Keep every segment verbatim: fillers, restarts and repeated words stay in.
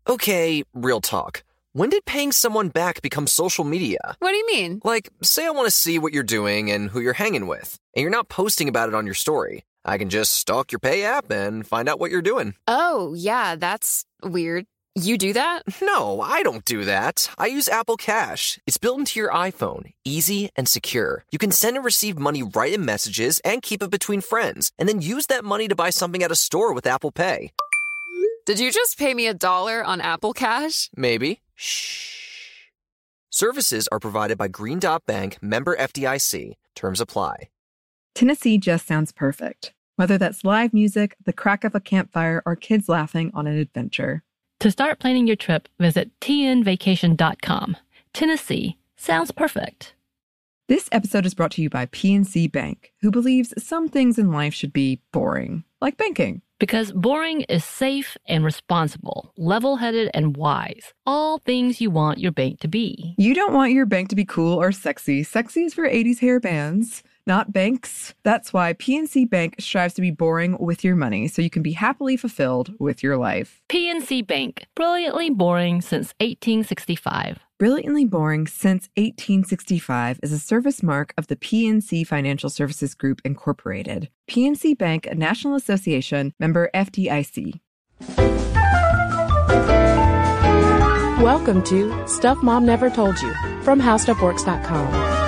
Okay, real talk. When did paying someone back become social media? What do you mean? Like, say I want to see what you're doing and who you're hanging with, and you're not posting about it on your story. I can just stalk your Pay app and find out what you're doing. Oh, yeah, that's weird. You do that? No, I don't do that. I use Apple Cash. It's built into your iPhone, easy and secure. You can send and receive money right in messages and keep it between friends, and then use that money to buy something at a store with Apple Pay. Did you just pay me a dollar on Apple Cash? Maybe. Shh. Services are provided by Green Dot Bank, member F D I C. Terms apply. Tennessee just sounds perfect. Whether that's live music, the crack of a campfire, or kids laughing on an adventure. To start planning your trip, visit T N vacation dot com. Tennessee sounds perfect. This episode is brought to you by P N C Bank, who believes some things in life should be boring, like banking. Because boring is safe and responsible, level-headed and wise. All things you want your bank to be. You don't want your bank to be cool or sexy. Sexy is for eighties hair bands, not banks. That's why P N C Bank strives to be boring with your money so you can be happily fulfilled with your life. P N C Bank, brilliantly boring since eighteen sixty-five. Brilliantly Boring Since eighteen sixty-five is a service mark of the P N C Financial Services Group, Incorporated. P N C Bank, a National Association, member F D I C. Welcome to Stuff Mom Never Told You from How Stuff Works dot com.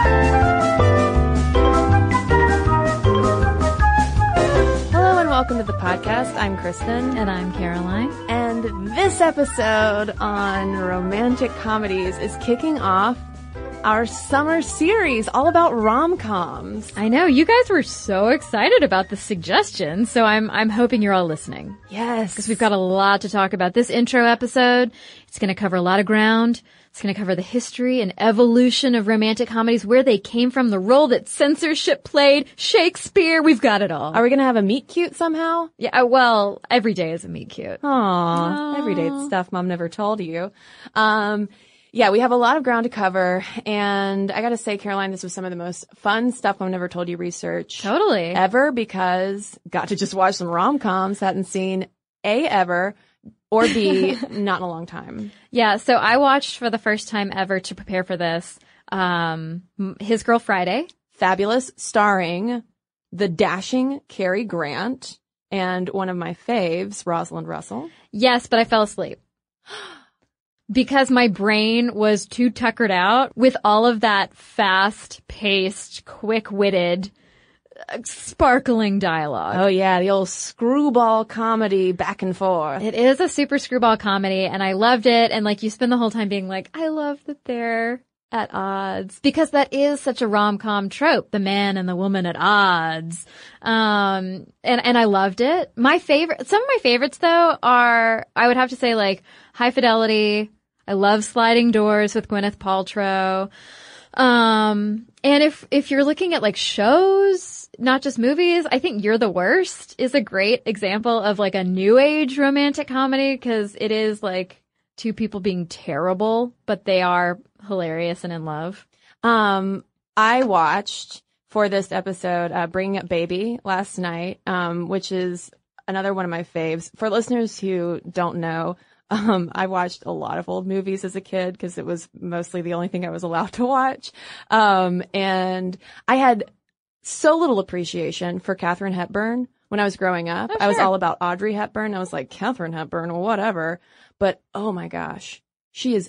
Welcome to the podcast. I'm Kristen. And I'm Caroline. And this episode on romantic comedies is kicking off our summer series all about rom-coms. I know, you guys were so excited about the suggestions, so I'm I'm hoping you're all listening. Yes. Because we've got a lot to talk about. This intro episode, it's going to cover a lot of ground. It's going to cover the history and evolution of romantic comedies, where they came from, the role that censorship played, Shakespeare. We've got it all. Are we going to have a meet cute somehow? Yeah, well, every day is a meet cute. Aww. Aww. Every day it's stuff Mom never told you. Um, yeah, we have a lot of ground to cover. And I got to say, Caroline, this was some of the most fun Stuff Mom Never Told You research. Totally. Ever, because got to just watch some rom-coms, hadn't seen A ever. Or B, not in a long time. Yeah, so I watched for the first time ever to prepare for this, um, His Girl Friday. Fabulous, starring the dashing Cary Grant and one of my faves, Rosalind Russell. Yes, but I fell asleep. Because my brain was too tuckered out with all of that fast-paced, quick-witted, sparkling dialogue. Oh yeah, the old screwball comedy back and forth. It is a super screwball comedy, and I loved it. And like, you spend the whole time being like, I love that they're at odds, because that is such a rom-com trope, the man and the woman at odds. Um, and, and I loved it. My favorite, some of my favorites though are, I would have to say, like High Fidelity. I love Sliding Doors with Gwyneth Paltrow. Um, and if, if you're looking at like shows, not just movies, I think You're the Worst is a great example of like a new age romantic comedy, because it is like two people being terrible, but they are hilarious and in love. Um, I watched for this episode, uh, Bringing Up Baby last night, um, which is another one of my faves. For listeners who don't know, Um, I watched a lot of old movies as a kid because it was mostly the only thing I was allowed to watch. Um, and I had so little appreciation for Katharine Hepburn when I was growing up. Oh, I was sure. all about Audrey Hepburn. I was like, Katharine Hepburn, whatever. But oh my gosh, she is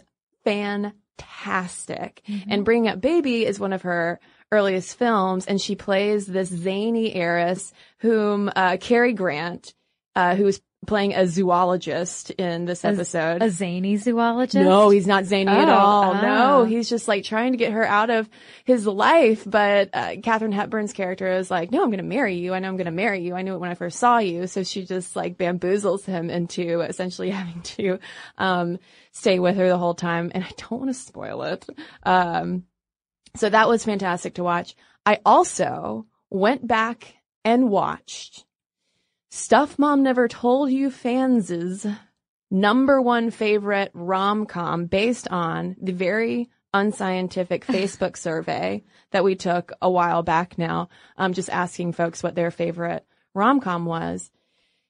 fantastic. Mm-hmm. And Bringing Up Baby is one of her earliest films, and she plays this zany heiress whom, uh, Cary Grant, uh, who's playing a zoologist in this episode. A, a zany zoologist? No, he's not zany oh, at all. Oh. No, he's just like trying to get her out of his life. But uh, Katharine Hepburn's character is like, no, I'm going to marry you. I know I'm going to marry you. I knew it when I first saw you. So she just like bamboozles him into essentially having to um stay with her the whole time. And I don't want to spoil it. Um, so that was fantastic to watch. I also went back and watched Stuff Mom Never Told You fans' number one favorite rom-com based on the very unscientific Facebook survey that we took a while back now, um, just asking folks what their favorite rom-com was.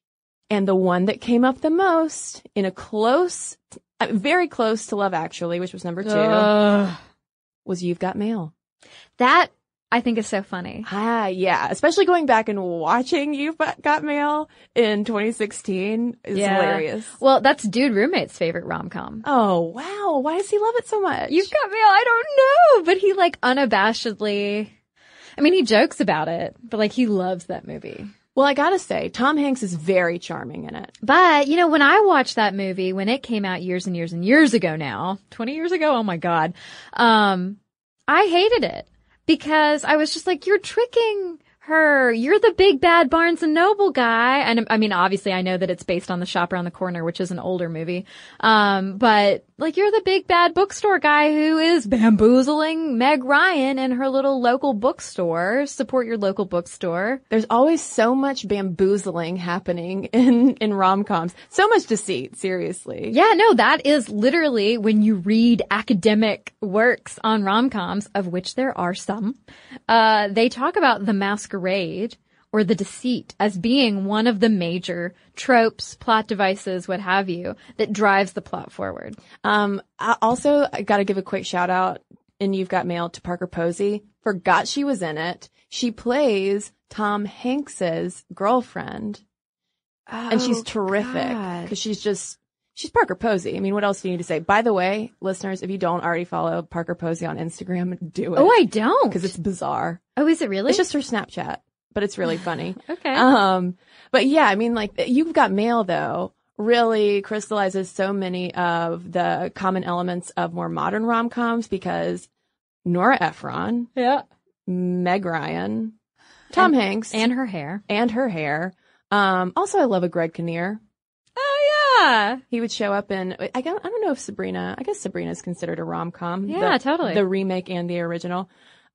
And the one that came up the most in a close, uh, very close to Love Actually, which was number two, Ugh. was You've Got Mail. That I think is so funny. Ah, yeah. Especially going back and watching You've Got Mail in twenty sixteen is Yeah. hilarious. Well, that's Dude Roommate's favorite rom-com. Oh, wow. Why does he love it so much? You've Got Mail, I don't know, but he like unabashedly, I mean, he jokes about it, but like he loves that movie. Well, I gotta say, Tom Hanks is very charming in it. But, you know, when I watched that movie, when it came out years and years and years ago now, twenty years ago, oh my God, um, I hated it. Because I was just like, you're tricking her. You're the big bad Barnes and Noble guy. And I mean, obviously I know that it's based on The Shop Around the Corner, which is an older movie. Um, but like you're the big bad bookstore guy who is bamboozling Meg Ryan in her little local bookstore. Support your local bookstore. There's always so much bamboozling happening in, in rom-coms. So much deceit, seriously. Yeah, no, that is literally when you read academic works on rom-coms, of which there are some, uh, they talk about the masquerade or the deceit as being one of the major tropes, plot devices, what have you, that drives the plot forward. Um, I also I gotta give a quick shout out in You've Got Mail to Parker Posey. Forgot she was in it. She plays Tom Hanks's girlfriend. Oh, and she's terrific because she's just, she's Parker Posey. I mean, what else do you need to say? By the way, listeners, if you don't already follow Parker Posey on Instagram, do it. Oh, I don't. Because it's bizarre. Oh, is it really? It's just her Snapchat, but it's really funny. Okay. Um, but yeah, I mean, like, You've Got Mail, though, really crystallizes so many of the common elements of more modern rom-coms because Nora Ephron, Yeah. Meg Ryan, Tom And- Hanks, And her hair. and her hair. Um, also, I love a Greg Kinnear. Oh, yeah. He would show up in, I don't, I don't know if Sabrina, I guess Sabrina is considered a rom-com. Yeah, the, totally. The remake and the original.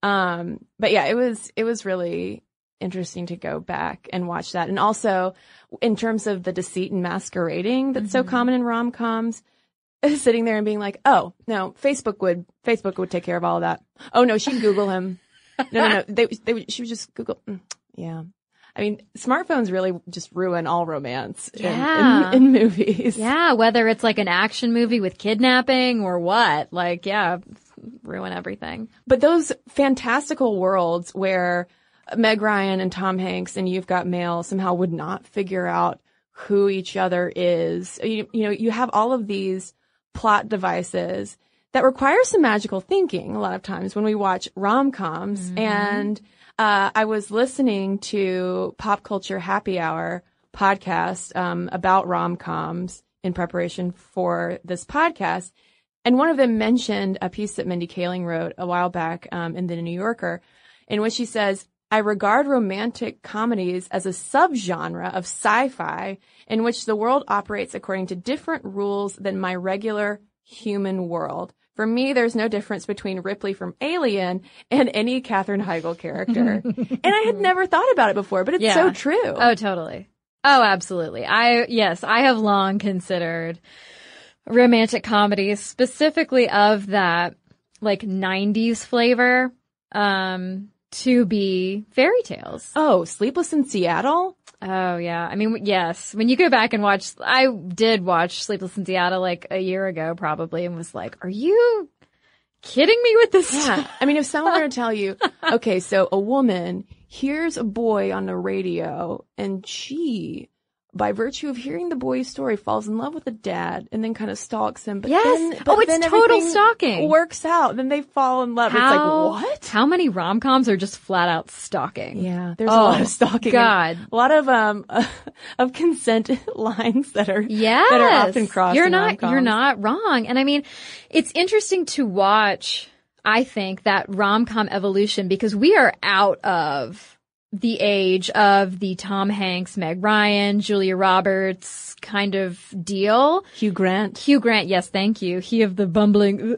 Um, but yeah, it was, it was really interesting to go back and watch that. And also, in terms of the deceit and masquerading that's Mm-hmm. so common in rom-coms, sitting there and being like, oh, no, Facebook would, Facebook would take care of all of that. Oh no, she'd Google him. No, no, no. They, they would, she would just Google. Mm, yeah. I mean, smartphones really just ruin all romance in- Yeah. in, in movies. Yeah, whether it's like an action movie with kidnapping or what. Like, yeah, ruin everything. But those fantastical worlds where Meg Ryan and Tom Hanks and You've Got Mail somehow would not figure out who each other is. You, you know, you have all of these plot devices that require some magical thinking a lot of times when we watch rom-coms. Mm-hmm. And uh, I was listening to Pop Culture Happy Hour podcast um, about rom-coms in preparation for this podcast. And one of them mentioned a piece that Mindy Kaling wrote a while back um, in the New Yorker, in which she says, I regard romantic comedies as a subgenre of sci-fi in which the world operates according to different rules than my regular human world. For me, there's no difference between Ripley from Alien and any Katherine Heigl character. And I had never thought about it before, but it's Yeah. so true. Oh, totally. Oh, absolutely. I, yes, I have long considered romantic comedies, specifically of that like nineties flavor, um, to be fairy tales. Oh, Sleepless in Seattle? Oh, yeah. I mean, yes. When you go back and watch, I did watch Sleepless in Seattle like a year ago probably and was like, are you kidding me with this? Yeah. I mean, if someone were to tell you, okay, so a woman hears a boy on the radio and she, by virtue of hearing the boy's story, falls in love with the dad and then kind of stalks him. But Yes. then, but Oh, it's then total everything stalking. Works out. Then they fall in love. How, It's like, what? How many rom-coms are just flat out stalking? Yeah, there's Oh, a lot of stalking. God. and a lot of um of consent lines that are Yes. that are often crossed. You're in not, rom-coms. you're not wrong. And I mean, it's interesting to watch, I think, that rom-com evolution because we are out of the age of the Tom Hanks, Meg Ryan, Julia Roberts kind of deal. Hugh Grant. Hugh Grant, yes, thank you. He of the bumbling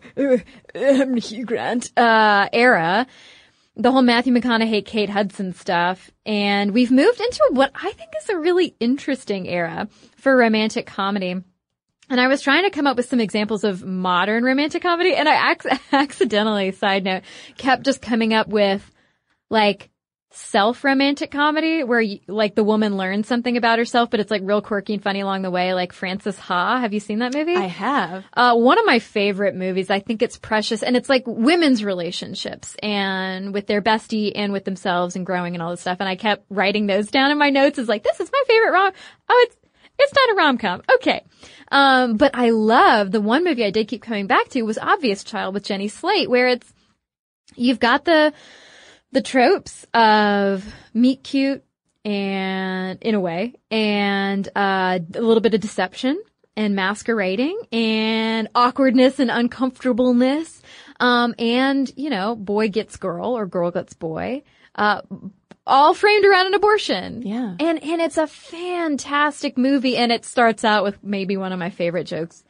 Hugh Grant uh era. The whole Matthew McConaughey, Kate Hudson stuff. And we've moved into what I think is a really interesting era for romantic comedy. And I was trying to come up with some examples of modern romantic comedy, and I ac- accidentally, side note, kept just coming up with, like, self-romantic comedy where you, like the woman learns something about herself, but it's like real quirky and funny along the way, like Frances Ha. Have you seen that movie? I have. Uh, one of my favorite movies. I think it's precious, and it's like women's relationships and with their bestie and with themselves and growing and all this stuff. And I kept writing those down in my notes as like, this is my favorite rom. Oh, it's it's not a rom-com. Okay. Um, but I love the one movie I did keep coming back to was Obvious Child with Jenny Slate, where it's you've got the the tropes of meet cute and in a way and uh a little bit of deception and masquerading and awkwardness and uncomfortableness um and you know boy gets girl or girl gets boy uh all framed around an abortion. Yeah. And and it's a fantastic movie, and it starts out with maybe one of my favorite jokes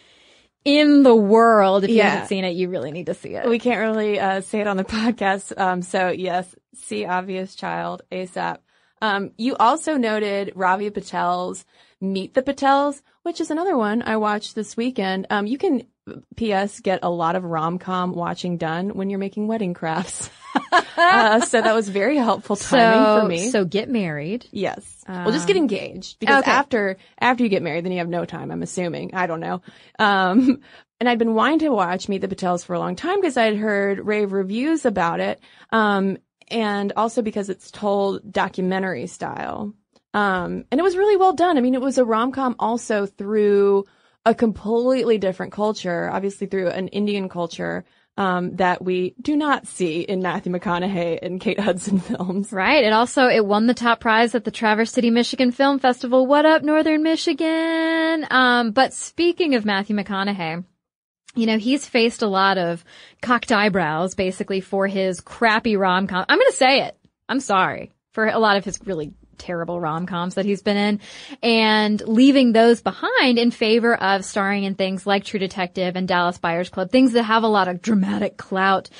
in the world. If you Yeah. haven't seen it, you really need to see it. We can't really uh, say it on the podcast. Um, so yes, see Obvious Child ASAP. Um, you also noted Ravi Patel's Meet the Patels, which is another one I watched this weekend. Um, you can, P S, get a lot of rom-com watching done when you're making wedding crafts. uh, so that was very helpful timing so, for me. So get married. Yes. well, just get engaged because okay. after after you get married, then you have no time. I'm assuming. I don't know. Um, and I'd been wanting to watch Meet the Patels for a long time because I'd heard rave reviews about it, um, and also because it's told documentary style. Um, and it was really well done. I mean, it was a rom-com also through a completely different culture, obviously through an Indian culture. Um, that we do not see in Matthew McConaughey and Kate Hudson films. Right. It also, it won the top prize at the Traverse City, Michigan Film Festival. What up, Northern Michigan? Um, but speaking of Matthew McConaughey, you know, he's faced a lot of cocked eyebrows basically for his crappy rom-com. I'm going to say it. I'm sorry for a lot of his really terrible rom-coms that he's been in and leaving those behind in favor of starring in things like True Detective and Dallas Buyers Club, things that have a lot of dramatic clout.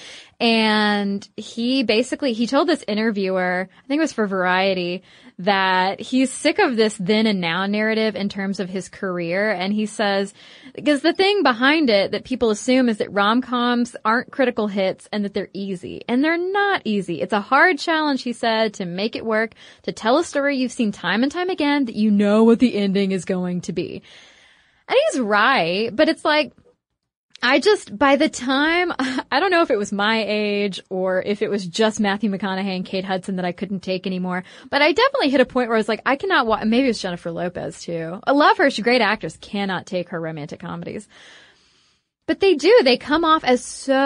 And he basically, he told this interviewer, I think it was for Variety, that he's sick of this then and now narrative in terms of his career. And he says, because the thing behind it that people assume is that rom-coms aren't critical hits and that they're easy. And they're not easy. It's a hard challenge, he said, to make it work, to tell a story you've seen time and time again that you know what the ending is going to be. And he's right, but it's like, I just, by the time, I don't know if it was my age or if it was just Matthew McConaughey and Kate Hudson that I couldn't take anymore, but I definitely hit a point where I was like, I cannot watch, maybe it was Jennifer Lopez too. I love her. She's a great actress. Cannot take her romantic comedies. But they do. They come off as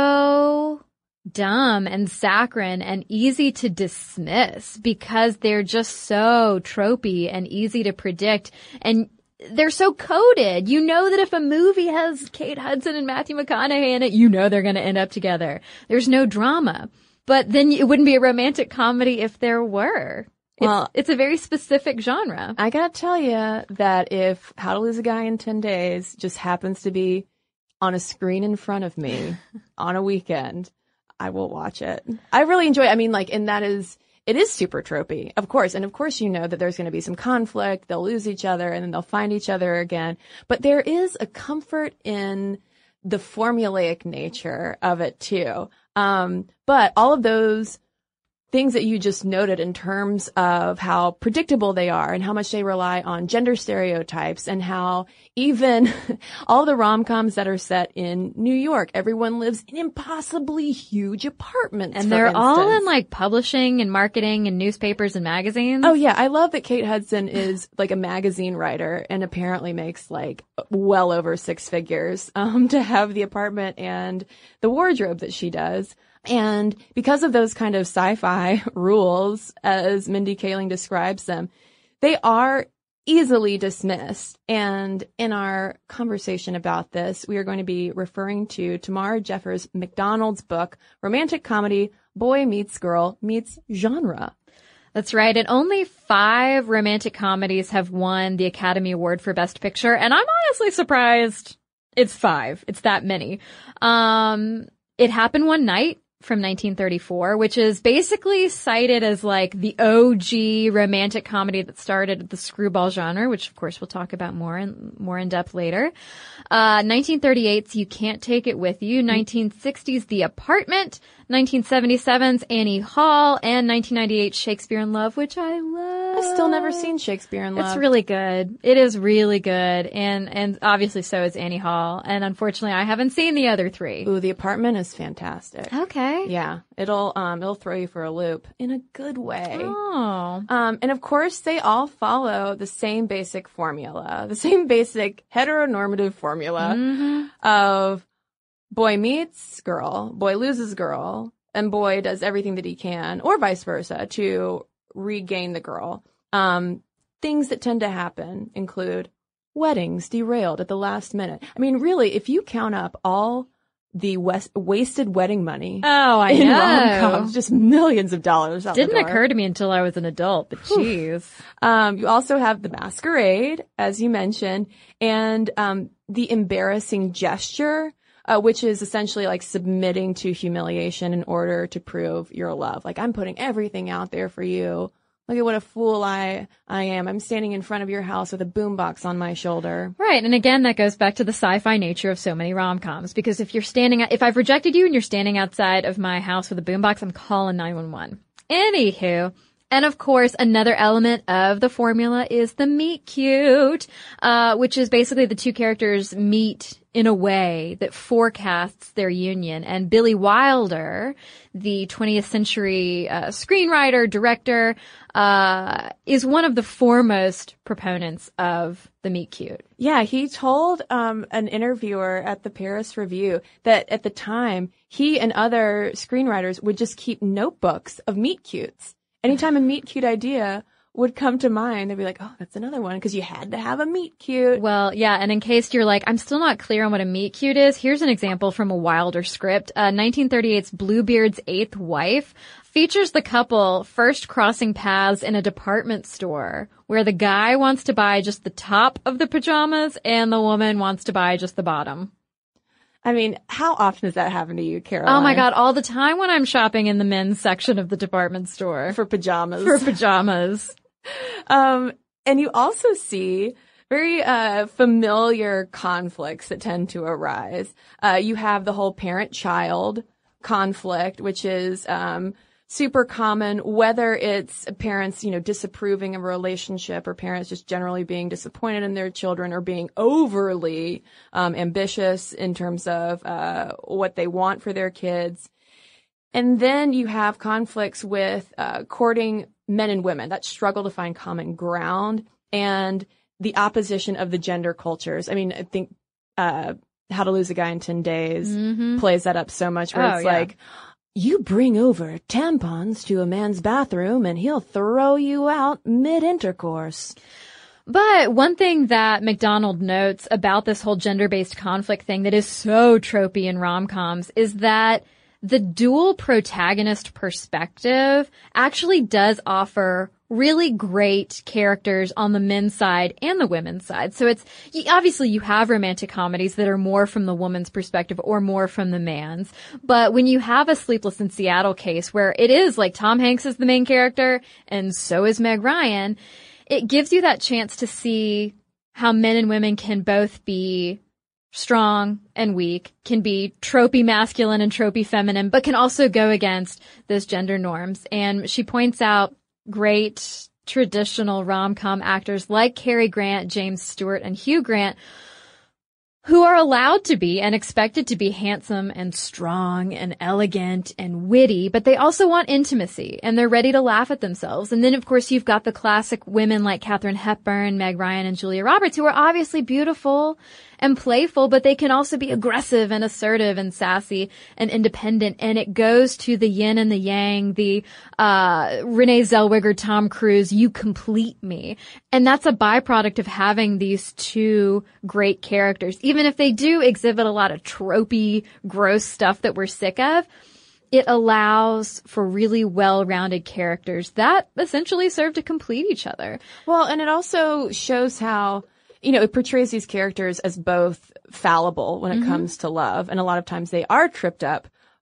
so dumb and saccharine and easy to dismiss because they're just so tropey and easy to predict. And they're so coded. You know that if a movie has Kate Hudson and Matthew McConaughey in it, you know they're going to end up together. There's no drama. But then it wouldn't be a romantic comedy if there were. Well, it's, it's a very specific genre. I gotta tell you that if How to Lose a Guy in ten days just happens to be on a screen in front of me on a weekend, I will watch it. I really enjoy it. I mean, like, and that is... It is super tropey, of course. And of course, you know that there's going to be some conflict. They'll lose each other and then they'll find each other again. But there is a comfort in the formulaic nature of it too. Um, but all of those things that you just noted in terms of how predictable they are and how much they rely on gender stereotypes and how even all the rom-coms that are set in New York, everyone lives in impossibly huge apartments. And they're all in like publishing and marketing and newspapers and magazines. Oh yeah. I love that Kate Hudson is like a magazine writer and apparently makes like well over six figures, um, to have the apartment and the wardrobe that she does. And because of those kind of sci-fi rules, as Mindy Kaling describes them, they are easily dismissed. And in our conversation about this, we are going to be referring to Tamara Jeffers McDonald's book, Romantic Comedy, Boy Meets Girl Meets Genre. That's right. And only five romantic comedies have won the Academy Award for Best Picture. And I'm honestly surprised it's five. It's that many. Um, It Happened One Night from nineteen thirty-four, which is basically cited as like the O G romantic comedy that started the screwball genre, which of course we'll talk about more in, more in depth later. Uh, nineteen thirty-eight's You Can't Take It With You, nineteen sixties The Apartment, nineteen seventy-seven's Annie Hall, and nineteen ninety-eight Shakespeare in Love, which I love. I've still never seen Shakespeare in Love. It's really good. It is really good. And, and obviously so is Annie Hall. And unfortunately I haven't seen the other three. Ooh, The Apartment is fantastic. Okay. Yeah. It'll, um, it'll throw you for a loop in a good way. Oh. Um, and of course they all follow the same basic formula, the same basic heteronormative formula Mm-hmm. of boy meets girl, boy loses girl, and boy does everything that he can, or vice versa, to regain the girl. Um, things that tend to happen include weddings derailed at the last minute. I mean, really, if you count up all the west- wasted wedding money Oh, I in know. rom-coms, just millions of dollars out the Didn't door. occur to me until I was an adult, but jeez. Um, you also have the masquerade, as you mentioned, and um, the embarrassing gesture, uh, which is essentially like submitting to humiliation in order to prove your love. Like, I'm putting everything out there for you. Look at what a fool I I am. I'm standing in front of your house with a boombox on my shoulder. Right. And again, that goes back to the sci-fi nature of so many rom-coms. Because if you're standing, if I've rejected you and you're standing outside of my house with a boombox, I'm calling nine one one. Anywho. And of course, another element of the formula is the meet cute, uh, which is basically the two characters meet in a way that forecasts their union. And Billy Wilder, the twentieth century uh, screenwriter, director, uh, is one of the foremost proponents of the meet cute. Yeah, he told um, an interviewer at the Paris Review that at the time, he and other screenwriters would just keep notebooks of meet cutes. Anytime a meet cute idea would come to mind, they'd be like, oh, that's another one, because you had to have a meet cute. Well, yeah, and in case you're like, I'm still not clear on what a meet cute is, here's an example from a Wilder script. Uh, nineteen thirty-eight's Bluebeard's Eighth Wife features the couple first crossing paths in a department store where the guy wants to buy just the top of the pajamas and the woman wants to buy just the bottom. I mean, how often does that happen to you, Caroline? Oh my God, all the time when I'm shopping in the men's section of the department store. For pajamas. For pajamas. Um, and you also see very uh familiar conflicts that tend to arise. Uh, you have the whole parent-child conflict, which is um super common, whether it's parents, you know, disapproving of a relationship or parents just generally being disappointed in their children or being overly um ambitious in terms of uh what they want for their kids. And then you have conflicts with uh courting men and women that struggle to find common ground, and the opposition of the gender cultures. I mean, I think uh How to Lose a Guy in ten days Mm-hmm. plays that up so much, where Oh, it's yeah. like, you bring over tampons to a man's bathroom and he'll throw you out mid-intercourse. But one thing that McDonald notes about this whole gender-based conflict thing that is so tropey in rom-coms is that the dual protagonist perspective actually does offer really great characters on the men's side and the women's side. So it's, obviously you have romantic comedies that are more from the woman's perspective or more from the man's. But when you have a Sleepless in Seattle case where it is like Tom Hanks is the main character and so is Meg Ryan, it gives you that chance to see how men and women can both be strong and weak, can be tropey masculine and tropey feminine, but can also go against those gender norms. And she points out great traditional rom-com actors like Cary Grant, James Stewart, and Hugh Grant, who are allowed to be and expected to be handsome and strong and elegant and witty, but they also want intimacy and they're ready to laugh at themselves. And then, of course, you've got the classic women like Katharine Hepburn, Meg Ryan, and Julia Roberts, who are obviously beautiful and playful, but they can also be aggressive and assertive and sassy and independent. And it goes to the yin and the yang, the uh Renee Zellweger, Tom Cruise, you complete me. And that's a byproduct of having these two great characters. Even if they do exhibit a lot of tropey, gross stuff that we're sick of, it allows for really well-rounded characters that essentially serve to complete each other. Well, and it also shows how, you know, it portrays these characters as both fallible when it Mm-hmm. comes to love. And a lot of times they are tripped up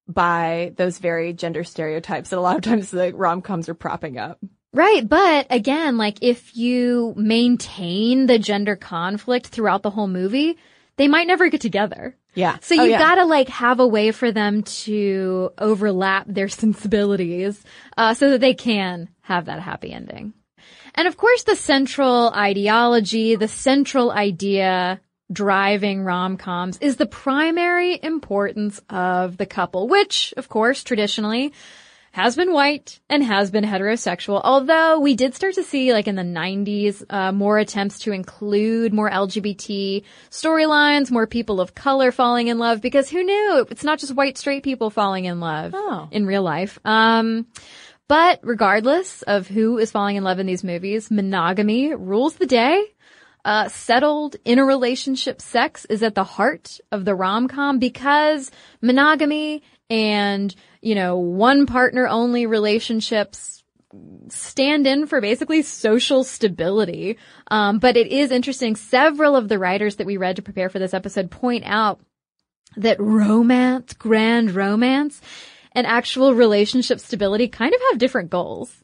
by those very gender stereotypes that a lot of times the rom-coms are propping up. Right. But again, like if you maintain the gender conflict throughout the whole movie, they might never get together. Yeah. So oh, you yeah. gotta like have a way for them to overlap their sensibilities, uh, so that they can have that happy ending. And of course, the central ideology, the central idea driving rom-coms is the primary importance of the couple, which, of course, traditionally has been white and has been heterosexual. Although we did start to see, like in the nineties, uh, more attempts to include more L G B T storylines, more people of color falling in love, because who knew? It's not just white straight people falling in love oh. in real life. Um, but regardless of who is falling in love in these movies, monogamy rules the day. Uh, settled interrelationship sex is at the heart of the rom-com because monogamy and, you know, one partner only relationships stand in for basically social stability. Um, but it is interesting. Several of the writers that we read to prepare for this episode point out that romance, grand romance, and actual relationship stability kind of have different goals.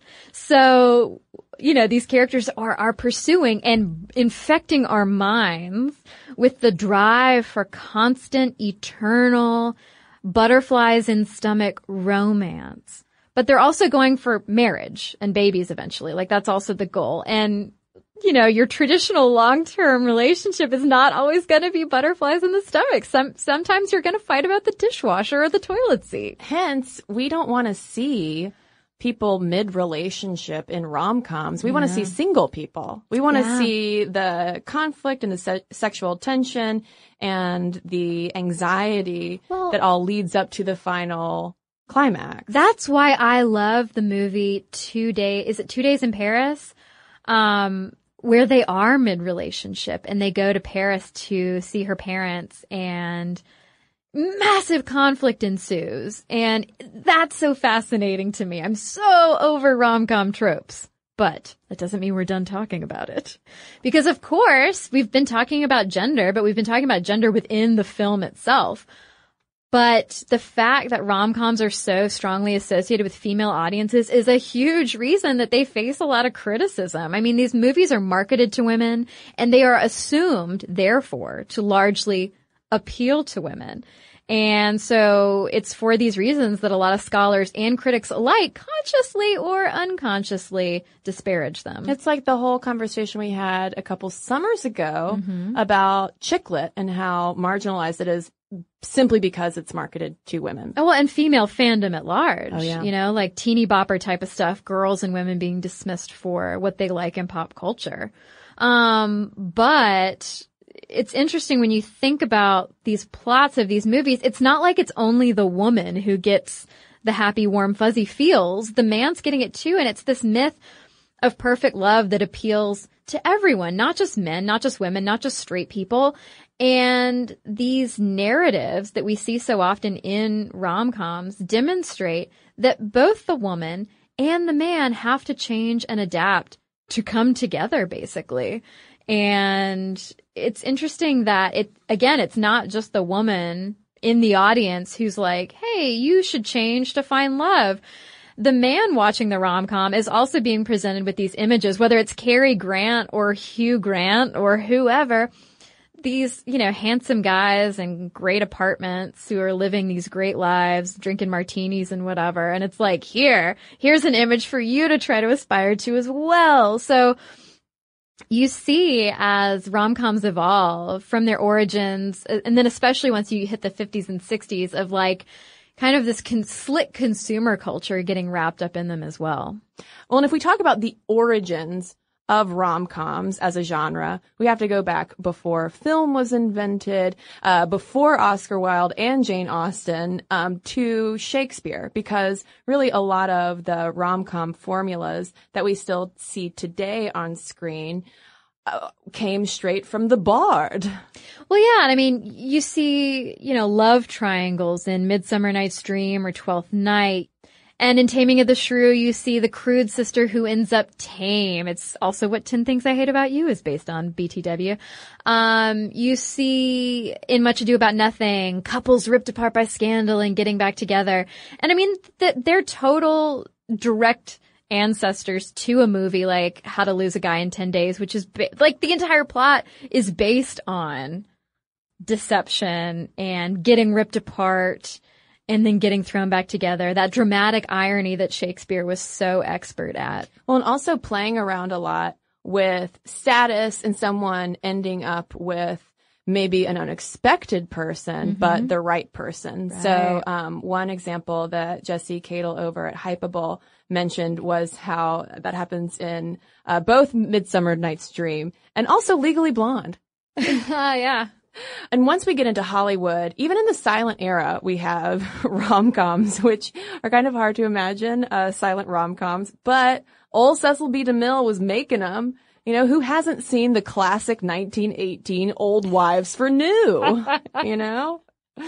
So, you know, these characters are, are pursuing and infecting our minds with the drive for constant, eternal, butterflies in stomach romance. But they're also going for marriage and babies eventually. Like that's also the goal. And, you know, your traditional long-term relationship is not always going to be butterflies in the stomach. Some, sometimes you're going to fight about the dishwasher or the toilet seat. Hence, we don't want to see people mid-relationship in rom-coms. We yeah. want to see single people. We want to yeah. see the conflict and the se- sexual tension and the anxiety well, that all leads up to the final climax. That's why I love the movie Two Days. Is it Two Days in Paris? Um, where they are mid-relationship and they go to Paris to see her parents and massive conflict ensues. And that's so fascinating to me. I'm so over rom-com tropes. But that doesn't mean we're done talking about it. Because of course, we've been talking about gender, but we've been talking about gender within the film itself. But the fact that rom-coms are so strongly associated with female audiences is a huge reason that they face a lot of criticism. I mean, these movies are marketed to women, and they are assumed, therefore, to largely appeal to women. And so it's for these reasons that a lot of scholars and critics alike consciously or unconsciously disparage them. It's like the whole conversation we had a couple summers ago mm-hmm. about chick lit and how marginalized it is simply because it's marketed to women. Oh, well, and female fandom at large. Oh, yeah. You know, like teeny bopper type of stuff, girls and women being dismissed for what they like in pop culture. Um, but it's interesting when you think about these plots of these movies, it's not like it's only the woman who gets the happy, warm, fuzzy feels. The man's getting it too. And it's this myth of perfect love that appeals to everyone, not just men, not just women, not just straight people. And these narratives that we see so often in rom-coms demonstrate that both the woman and the man have to change and adapt to come together, basically. And it's interesting that it, again, it's not just the woman in the audience who's like, hey, you should change to find love. The man watching the rom-com is also being presented with these images, whether it's Cary Grant or Hugh Grant or whoever, these, you know, handsome guys in great apartments who are living these great lives, drinking martinis and whatever. And it's like, here, here's an image for you to try to aspire to as well. So you see as rom-coms evolve from their origins, and then especially once you hit the fifties and sixties of like kind of this con- slick consumer culture getting wrapped up in them as well. Well, and if we talk about the origins of rom-coms as a genre, we have to go back before film was invented, uh, before Oscar Wilde and Jane Austen, um, to Shakespeare, because really a lot of the rom-com formulas that we still see today on screen uh, came straight from the Bard. Well, yeah, and I mean, you see, you know, love triangles in Midsummer Night's Dream or Twelfth Night. And in Taming of the Shrew, you see the crude sister who ends up tame. It's also what ten Things I Hate About You is based on, B T W. Um, you see in Much Ado About Nothing, couples ripped apart by scandal and getting back together. And I mean, th- they're total direct ancestors to a movie like How to Lose a Guy in ten days, which is ba- like the entire plot is based on deception and getting ripped apart and then getting thrown back together. That dramatic irony that Shakespeare was so expert at. Well, and also playing around a lot with status and someone ending up with maybe an unexpected person, mm-hmm. but the right person. Right. So um, one example that Jesse Cadle over at Hypable mentioned was how that happens in uh, both Midsummer Night's Dream and also Legally Blonde. uh, yeah. And once we get into Hollywood, even in the silent era, we have rom-coms, which are kind of hard to imagine, uh, silent rom-coms. But old Cecil B. DeMille was making them. You know, who hasn't seen the classic nineteen eighteen Old Wives for New, you know?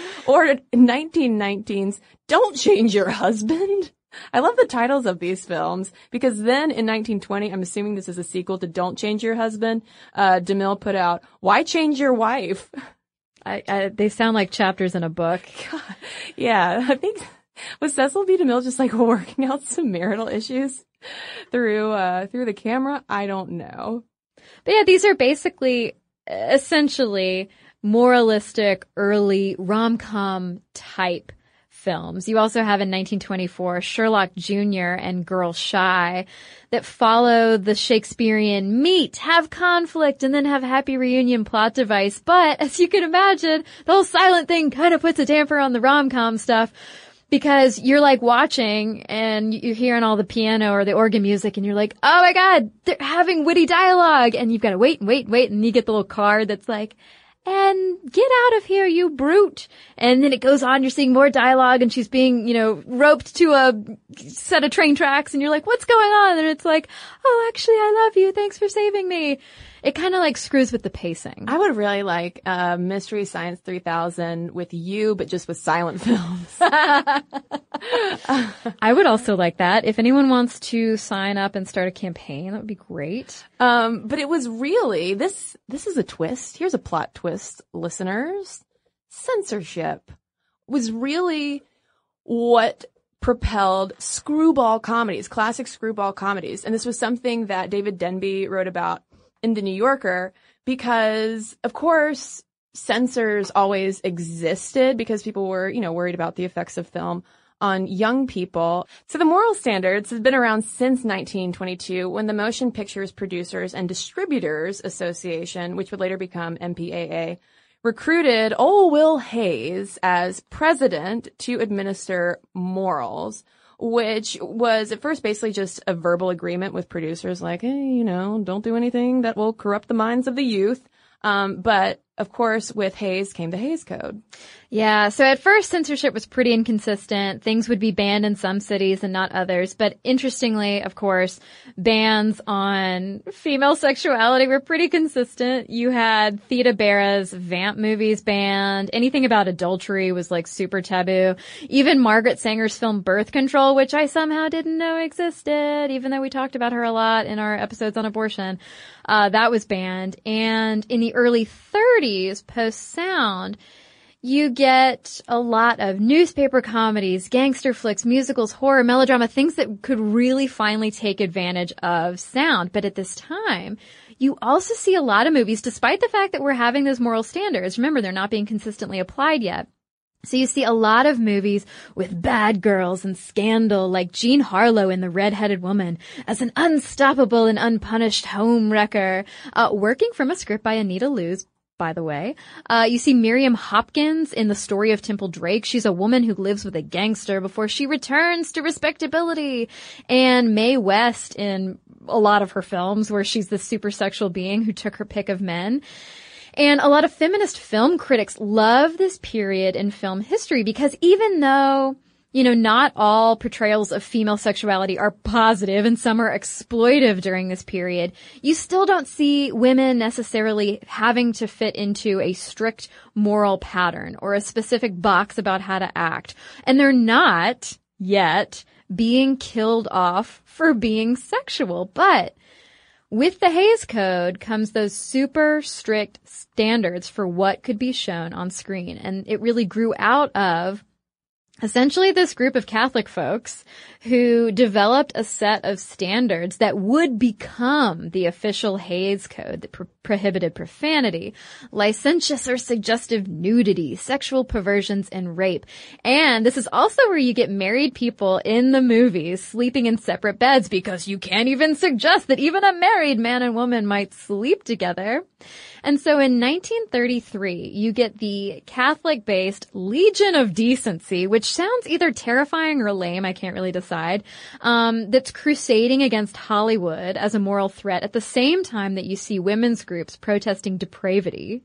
Or nineteen nineteen's Don't Change Your Husband. I love the titles of these films because then in nineteen twenty, I'm assuming this is a sequel to Don't Change Your Husband, uh, DeMille put out Why Change Your Wife? I, I, they sound like chapters in a book. God. Yeah, I think, was Cecil B. DeMille just like working out some marital issues through, uh, through the camera? I don't know. But yeah, these are basically, essentially, moralistic, early rom-com type films. You also have in nineteen twenty-four Sherlock Junior and Girl Shy that follow the Shakespearean meet, have conflict, and then have happy reunion plot device. But as you can imagine, the whole silent thing kind of puts a damper on the rom-com stuff because you're like watching and you're hearing all the piano or the organ music and you're like, oh my God, they're having witty dialogue. And you've got to wait and wait and wait. And you get the little card that's like, and get out of here, you brute. And then it goes on, you're seeing more dialogue and she's being, you know, roped to a set of train tracks and you're like, what's going on? And it's like, oh, actually, I love you. Thanks for saving me. It kind of like screws with the pacing. I would really like uh Mystery Science three thousand with you, but just with silent films. I would also like that. If anyone wants to sign up and start a campaign, that would be great. Um, but it was really, this, this is a twist. Here's a plot twist, listeners. Censorship was really what propelled screwball comedies, classic screwball comedies. And this was something that David Denby wrote about in The New Yorker because, of course, censors always existed because people were, you know, worried about the effects of film on young people. So the moral standards have been around since nineteen twenty-two when the Motion Pictures Producers and Distributors Association, which would later become M P A A, recruited old Will Hays as president to administer morals, which was at first basically just a verbal agreement with producers like, hey, you know, don't do anything that will corrupt the minds of the youth. Um, but of course, with Hays came the Hays Code. Yeah, so at first censorship was pretty inconsistent. Things would be banned in some cities and not others. But interestingly, of course, bans on female sexuality were pretty consistent. You had Theda Bara's Vamp movies banned. Anything about adultery was like super taboo. Even Margaret Sanger's film Birth Control, which I somehow didn't know existed, even though we talked about her a lot in our episodes on abortion, uh, that was banned. And in the early thirties, post-sound, you get a lot of newspaper comedies, gangster flicks, musicals, horror, melodrama, things that could really finally take advantage of sound. But at this time, you also see a lot of movies, despite the fact that we're having those moral standards. Remember, they're not being consistently applied yet. So you see a lot of movies with bad girls and scandal, like Jean Harlow in The Red-Headed Woman as an unstoppable and unpunished home wrecker, uh, working from a script by Anita Loos, by the way. Uh, you see Miriam Hopkins in The Story of Temple Drake. She's a woman who lives with a gangster before she returns to respectability. And Mae West in a lot of her films where she's this super sexual being who took her pick of men. And a lot of feminist film critics love this period in film history because even though, you know, not all portrayals of female sexuality are positive and some are exploitive during this period, you still don't see women necessarily having to fit into a strict moral pattern or a specific box about how to act. And they're not yet being killed off for being sexual. But with the Hays Code comes those super strict standards for what could be shown on screen. And it really grew out of essentially this group of Catholic folks who developed a set of standards that would become the official Hays Code that pro- prohibited profanity, licentious or suggestive nudity, sexual perversions, and rape. And this is also where you get married people in the movies sleeping in separate beds because you can't even suggest that even a married man and woman might sleep together. And so in nineteen thirty-three, you get the Catholic-based Legion of Decency, which sounds either terrifying or lame, I can't really decide, um, that's crusading against Hollywood as a moral threat at the same time that you see women's groups protesting depravity.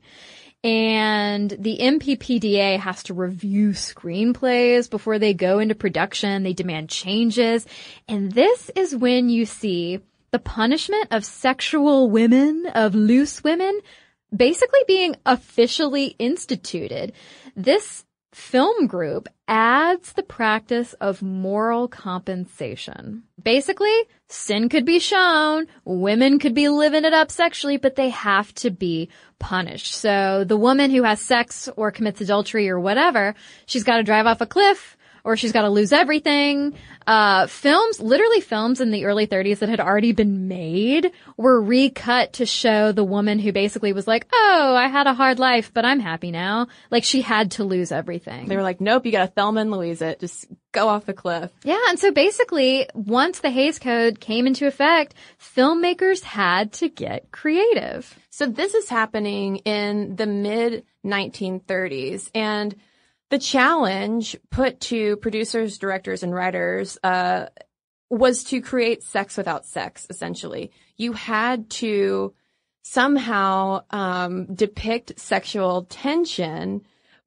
And the M P P D A has to review screenplays before they go into production. They demand changes. And this is when you see the punishment of sexual women, of loose women, basically being officially instituted. This film group adds the practice of moral compensation. Basically, sin could be shown, women could be living it up sexually, but they have to be punished. So the woman who has sex or commits adultery or whatever, she's got to drive off a cliff, or she's got to lose everything. Uh, films, literally films in the early thirties that had already been made were recut to show the woman who basically was like, oh, I had a hard life, but I'm happy now. Like, she had to lose everything. They were like, nope, you got to Thelma and Louise it. Just go off the cliff. Yeah, and so basically, once the Hays Code came into effect, filmmakers had to get creative. So this is happening in the mid nineteen thirties, and the challenge put to producers, directors, and writers uh was to create sex without sex, essentially. You had to somehow um depict sexual tension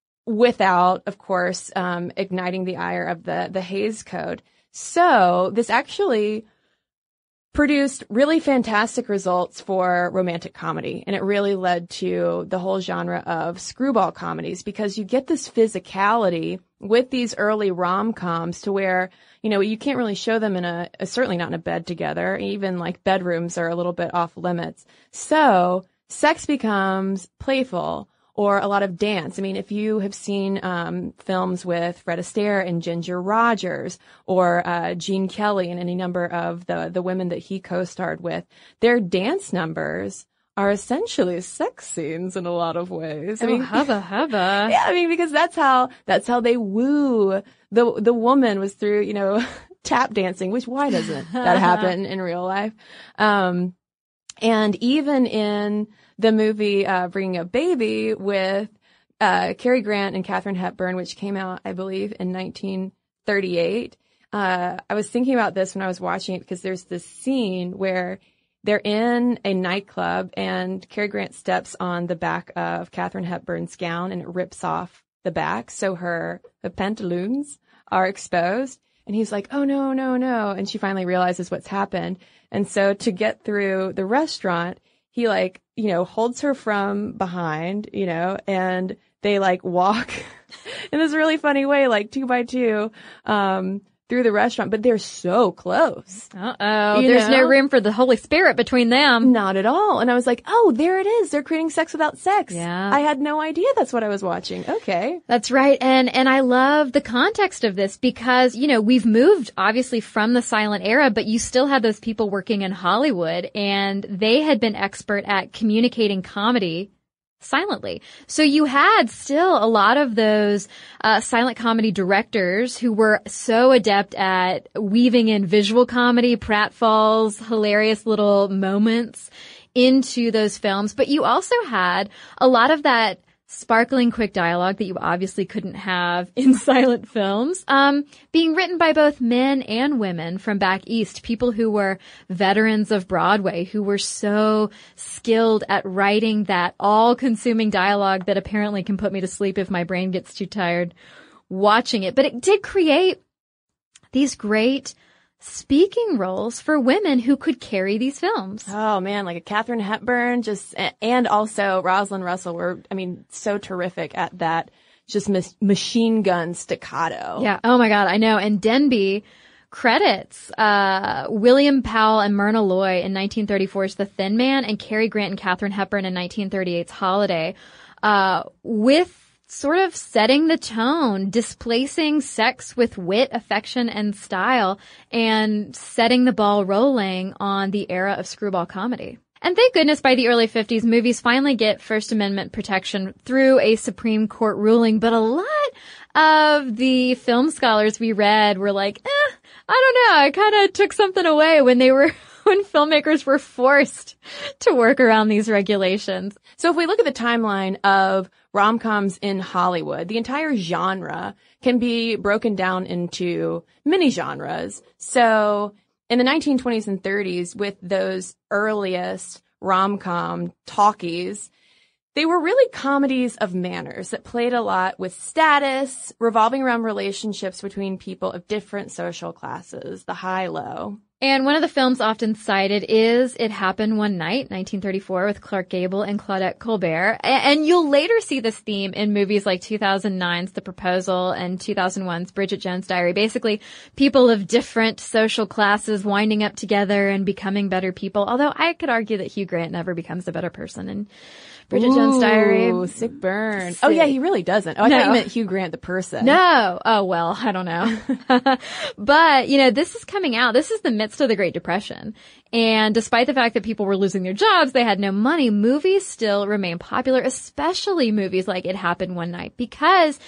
without, of course, um igniting the ire of the, the Hays Code. So this actually produced really fantastic results for romantic comedy. And it really led to the whole genre of screwball comedies, because you get this physicality with these early rom-coms to where, you know, you can't really show them in a, certainly not in a bed together. Even like bedrooms are a little bit off limits. So sex becomes playful, or a lot of dance. I mean, if you have seen um films with Fred Astaire and Ginger Rogers, or uh Gene Kelly and any number of the the women that he co-starred with, their dance numbers are essentially sex scenes in a lot of ways. I mean, oh, hubba hubba. Yeah, I mean, because that's how that's how they woo the the woman, was through, you know, tap dancing. Which, why doesn't that happen in real life? Um, and even in the movie uh Bringing Up Baby with uh Cary Grant and Katharine Hepburn, which came out, I believe, in nineteen thirty-eight. Uh I was thinking about this when I was watching it, because there's this scene where they're in a nightclub and Cary Grant steps on the back of Katharine Hepburn's gown and it rips off the back, so her, her pantaloons are exposed. And he's like, oh, no, no, no. And she finally realizes what's happened. And so to get through the restaurant, he, like, you know, holds her from behind, you know, and they, like, walk in this really funny way, like two by two, um, through the restaurant, but they're so close. Uh-oh. There's know? no room for the Holy Spirit between them. Not at all. And I was like, oh, there it is. They're creating sex without sex. Yeah. I had no idea that's what I was watching. Okay. That's right. And, and I love the context of this because, you know, we've moved obviously from the silent era, but you still had those people working in Hollywood and they had been expert at communicating comedy silently. So you had still a lot of those uh silent comedy directors who were so adept at weaving in visual comedy, pratfalls, hilarious little moments into those films. But you also had a lot of that sparkling quick dialogue that you obviously couldn't have in silent films, um, being written by both men and women from back east, people who were veterans of Broadway, who were so skilled at writing that all-consuming dialogue that apparently can put me to sleep if my brain gets too tired watching it. But it did create these great speaking roles for women who could carry these films. Oh man, like a Katharine Hepburn, just, and also Rosalind Russell were, I mean, so terrific at that just mas- machine gun staccato. Yeah. Oh my God. I know. And Denby credits uh William Powell and Myrna Loy in nineteen thirty-four's The Thin Man and Cary Grant and Katharine Hepburn in nineteen thirty-eight's Holiday uh with sort of setting the tone, displacing sex with wit, affection, and style, and setting the ball rolling on the era of screwball comedy. And thank goodness by the early fifties, movies finally get First Amendment protection through a Supreme Court ruling, but a lot of the film scholars we read were like, eh, I don't know, I kind of took something away when they were, when filmmakers were forced to work around these regulations. So if we look at the timeline of rom-coms in Hollywood, the entire genre can be broken down into mini genres. So in the nineteen twenties and thirties, with those earliest rom-com talkies, they were really comedies of manners that played a lot with status, revolving around relationships between people of different social classes, the high-low. And one of the films often cited is It Happened One Night, nineteen thirty-four, with Clark Gable and Claudette Colbert. And you'll later see this theme in movies like two thousand nine's The Proposal and two thousand one's Bridget Jones' Diary. Basically, people of different social classes winding up together and becoming better people. Although I could argue that Hugh Grant never becomes a better person in Bridget Ooh, Jones' Diary. Sick burn. Sick. Oh, yeah, he really doesn't. Oh, I No. thought you meant Hugh Grant, the person. No. Oh, well, I don't know. But, you know, this is coming out. This is the midst of the Great Depression. And despite the fact that people were losing their jobs, they had no money, movies still remain popular, especially movies like It Happened One Night, because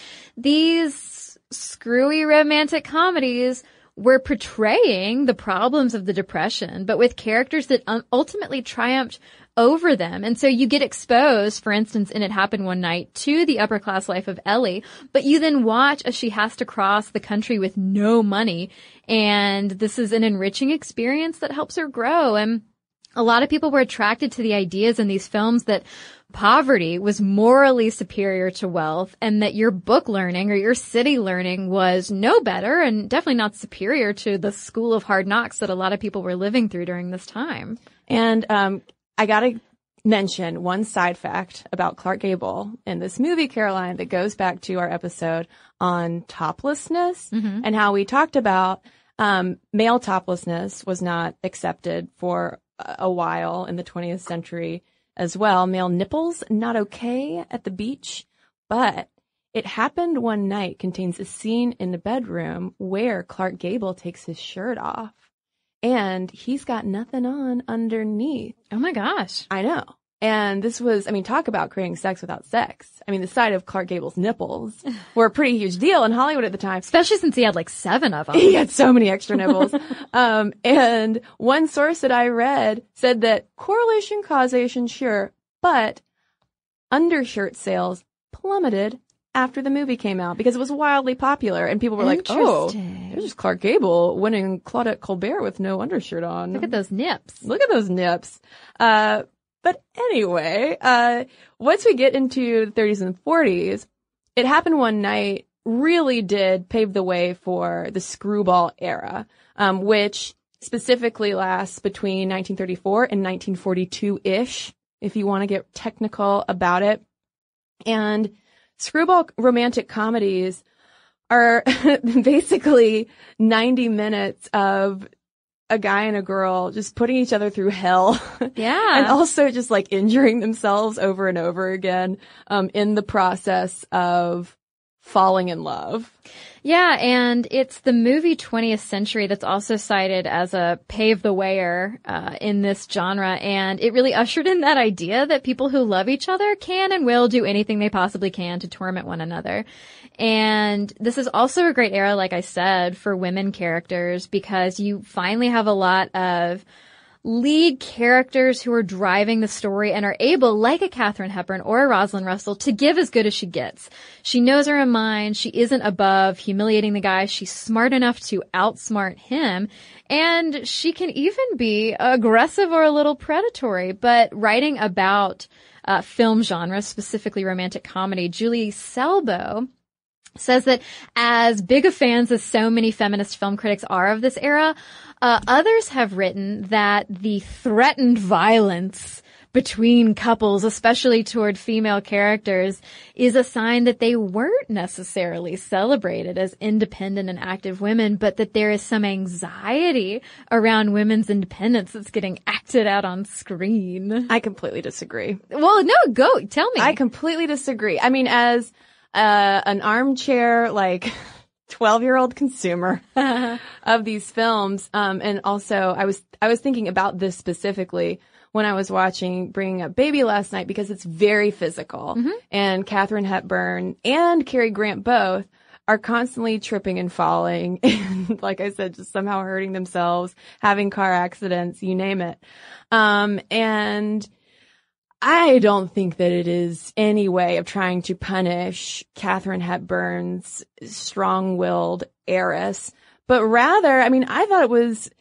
these screwy romantic comedies were portraying the problems of the Depression, but with characters that um, ultimately triumphed over them. And so you get exposed, for instance, in It Happened One Night, to the upper class life of Ellie, but you then watch as she has to cross the country with no money. And this is an enriching experience that helps her grow. And a lot of people were attracted to the ideas in these films that poverty was morally superior to wealth, and that your book learning or your city learning was no better and definitely not superior to the school of hard knocks that a lot of people were living through during this time. And um I gotta mention one side fact about Clark Gable in this movie, Caroline, that goes back to our episode on toplessness Mm-hmm. and how we talked about um male toplessness was not accepted for a while in the twentieth century as well. Male nipples, not okay at the beach. But It Happened One Night contains a scene in the bedroom where Clark Gable takes his shirt off and he's got nothing on underneath. Oh my gosh. I know. And this was, I mean, talk about creating sex without sex. I mean, the sight of Clark Gable's nipples were a pretty huge deal in Hollywood at the time. Especially since he had like seven of them. He had so many extra nipples. um, and one source that I read said that correlation, causation, sure, but undershirt sales plummeted after the movie came out because it was wildly popular and people were like, oh, there's just Clark Gable winning Claudette Colbert with no undershirt on. Look at those nips. Look at those nips. Uh, but anyway, uh, once we get into the thirties and forties, It Happened One Night really did pave the way for the screwball era, um, which specifically lasts between nineteen thirty-four and nineteen forty-two-ish, if you want to get technical about it. And screwball romantic comedies are basically ninety minutes of a guy and a girl just putting each other through hell. Yeah. And also just like injuring themselves over and over again, um, in the process of falling in love. Yeah, and it's the movie twentieth Century that's also cited as a pave the wayer uh, in this genre, and it really ushered in that idea that people who love each other can and will do anything they possibly can to torment one another. And this is also a great era, like I said, for women characters because you finally have a lot of lead characters who are driving the story and are able, like a Katharine Hepburn or a Rosalind Russell, to give as good as she gets. She knows her own mind. She isn't above humiliating the guy. She's smart enough to outsmart him. And she can even be aggressive or a little predatory. But writing about uh, film genre, specifically romantic comedy, Julie Selbo says that as big of fans as so many feminist film critics are of this era, uh, others have written that the threatened violence between couples, especially toward female characters, is a sign that they weren't necessarily celebrated as independent and active women, but that there is some anxiety around women's independence that's getting acted out on screen. I completely disagree. Well, no, go, tell me. I completely disagree. I mean, as uh, an armchair, like, twelve-year-old consumer of these films, um, and also I was I was thinking about this specifically when I was watching Bringing Up Baby last night because it's very physical, mm-hmm. and Katharine Hepburn and Cary Grant both are constantly tripping and falling, and like I said, just somehow hurting themselves, having car accidents, you name it, um, and I don't think that it is any way of trying to punish Katharine Hepburn's strong-willed heiress, but rather, I mean, I thought it was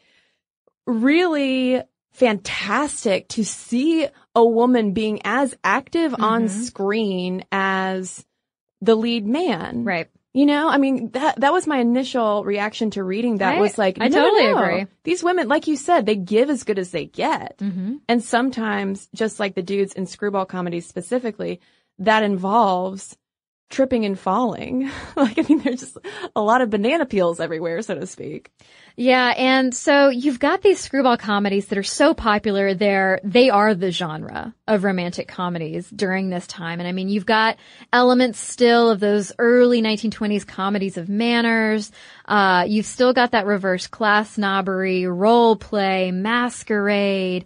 really fantastic to see a woman being as active mm-hmm. on screen as the lead man. Right. You know, I mean, that that was my initial reaction to reading that I, was like, I no, totally no. agree. These women, like you said, they give as good as they get. Mm-hmm. And sometimes, just like the dudes in screwball comedies specifically, that involves tripping and falling. Like, I mean, there's just a lot of banana peels everywhere, so to speak. Yeah, and so you've got these screwball comedies that are so popular. They're, they are the genre of romantic comedies during this time. And I mean, you've got elements still of those early nineteen twenties comedies of manners. Uh, you've still got that reverse class snobbery, role play, masquerade,